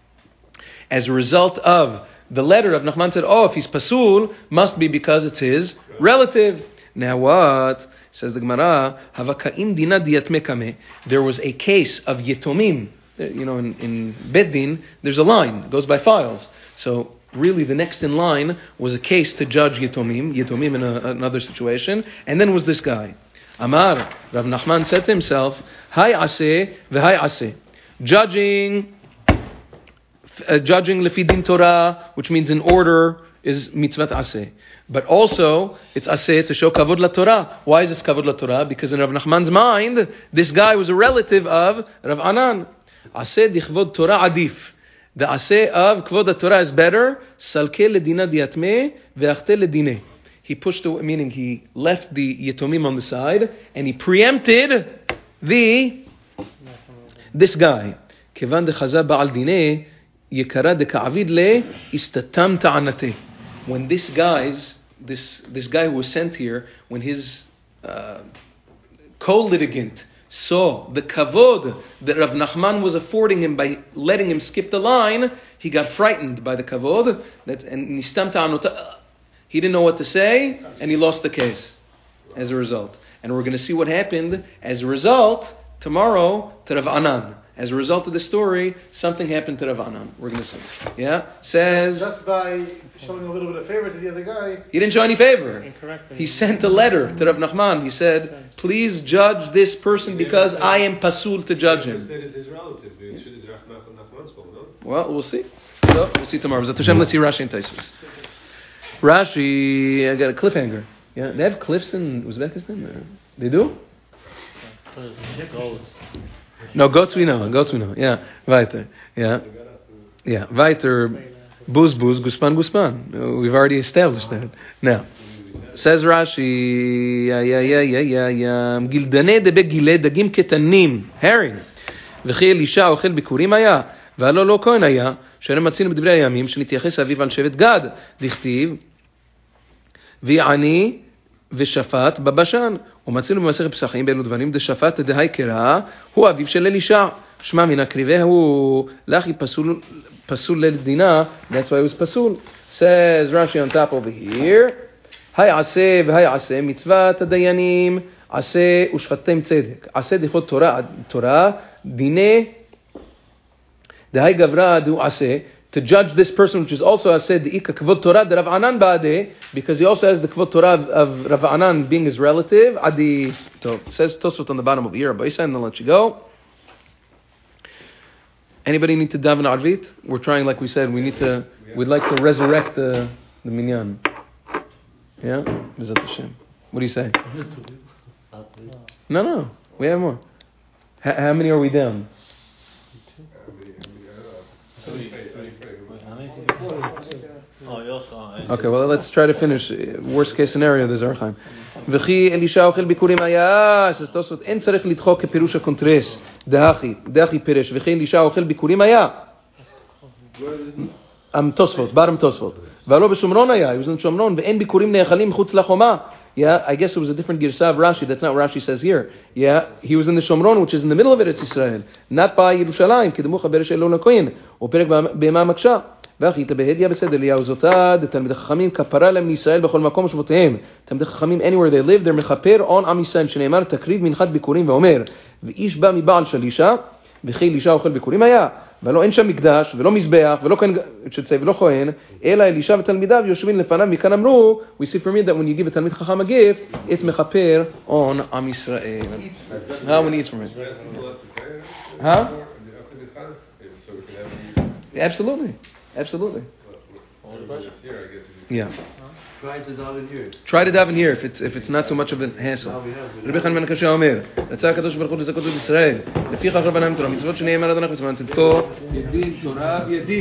As a result of the letter, Rav Nachman said, oh, if he's pasul, must be because it's his relative. Now what? Says the Gemara, Havakaim dina diyatmekame. There was a case of yetomim. You know, in, in Beddin, there's a line. It goes by files. So really the next in line was a case to judge yetomim, yetomim in a, another situation. And then was this guy. Amar, Rav Nachman said to himself, Hai aseh v'hai aseh. Judging, uh, judging lefidin Torah, which means in order, is mitzvat aseh. But also, it's aseh to show kavod la Torah. Why is this kavod la Torah? Because in Rav Nachman's mind, this guy was a relative of Rav Anan. Aseh dichvod Torah adif. The aseh of kvod la Torah is better. Salke ledina diatme ve'achte ledine. He pushed away, meaning he left the yetomim on the side, and he preempted the this guy. Kevan de chaza ba'al dine yekara de ka'avid le istatam ta'anate. When this guy's This this guy who was sent here, when his uh, co-litigant saw the kavod that Rav Nachman was affording him by letting him skip the line, he got frightened by the kavod. That and nistam ta'anota, he didn't know what to say, and he lost the case as a result. And we're going to see what happened as a result tomorrow to Rav Anan. As a result of the story, something happened to Rav Anan. We're going to see. Yeah? Says... Just by showing a little bit of favor to the other guy... He didn't show any favor. He sent a letter to Rav Nachman. He said, please judge this person because I am pasul to judge him. Well, we'll see. So, we'll see tomorrow. Let's see Rashi and Taisus. Rashi, I got a cliffhanger. Yeah, they have cliffs in Uzbekistan? They do? No, goats we know. Goats we know. Yeah, weiter. Yeah, yeah, weiter. Buz buz, guspan guspan. We've already established that. Now, says Rashi, yeah, yeah, yeah, yeah, yeah, yeah. Gildane de begile dagim ketanim, herring. וכי אלישע אוכל ביקורים היה, והלא לא כהן היה, שהרי מצינו בדברי הימים, שנתייחס אביו על שבט גד, דכתיב, ויעני ושפט בבשן. ומצינו במסכת פסחים באלו דברים, דשפט דהי קרא, הוא אביו של אלישע. שמע מן הקריבה הוא לכי פסול, פסול לדינה, that's why it was פסול. Says Rashi on top over here, היי עשה והי עשה מצוות הדיינים, עשה ושפטתם צדק. עשה דחות תורה, תורה, דיני, דהי גברה דו עשה, to judge this person, which is also as said the Ika Kvod Torah the Rav Anan Ba'adeh, because he also has the Kvod Torah of, of Rav Anan being his relative. Adi, so it says Tosfot on the bottom of here, Abayisa, and I'll let you go. Anybody need to daven Arvit? We're trying, like we said, we need to, we'd like to resurrect the, the minyan. Yeah? Bezat Hashem. What do you say? No, no, we have more. H- how many are we down? Okay, well, let's try to finish. Worst case scenario, there's Archaim. וכי אלישע אוכל ביקורים היה, says Tosfot, אין צריך לדחוק כפירוש הקונטרס, דהכי, דהכי פירש, וכי אלישע אוכל ביקורים היה. Tosfot, bottom Tosfot. והלא בשומרון היה, he was in שומרון, ואין ביקורים נאכלים מחוץ לחומה. Yeah, I guess it was a different Girsah of Rashi. That's not what Rashi says here. Yeah, he was in the Shomron, which is in the middle of Eretz Yisrael, not by Yerushalayim. Kedemucha beresh Elon HaKoyin. Uperek be'ema maksha. V'achita behedya besed Eliyahu zotad. Talmidei Chachamim kapara lem Yisrael b'chol makom shvotehem. Talmidei Chachamim anywhere they live, they're mechaper on Am Yisrael. Shneimar takriv minchat bikurim ve'omer. V'ish ba miba'al shalisha. וכי אלישע אוכל ביקורים היה, ולא אין שם מקדש, ולא מזבח, ולא כהן, שתצא, ולא כהן, אלא אלישע ותלמידיו יושבים לפניו, מכאן אמרו, we see from it that when you give a תלמיד חכם a gift, it מכפר on עם ישראל. How when he eats from it? Huh? Absolutely, absolutely. Yeah. Try to daven here. Try to daven here if it's if it's not so much of a hassle. רבי חנן בן עקשיא אומר, רצה הקדוש ברוך הוא לזכות את ישראל, לפיכך רבנן תורה, מצוות שנאמר אדוני בזמן צדקו, ידיד תורה וידיד.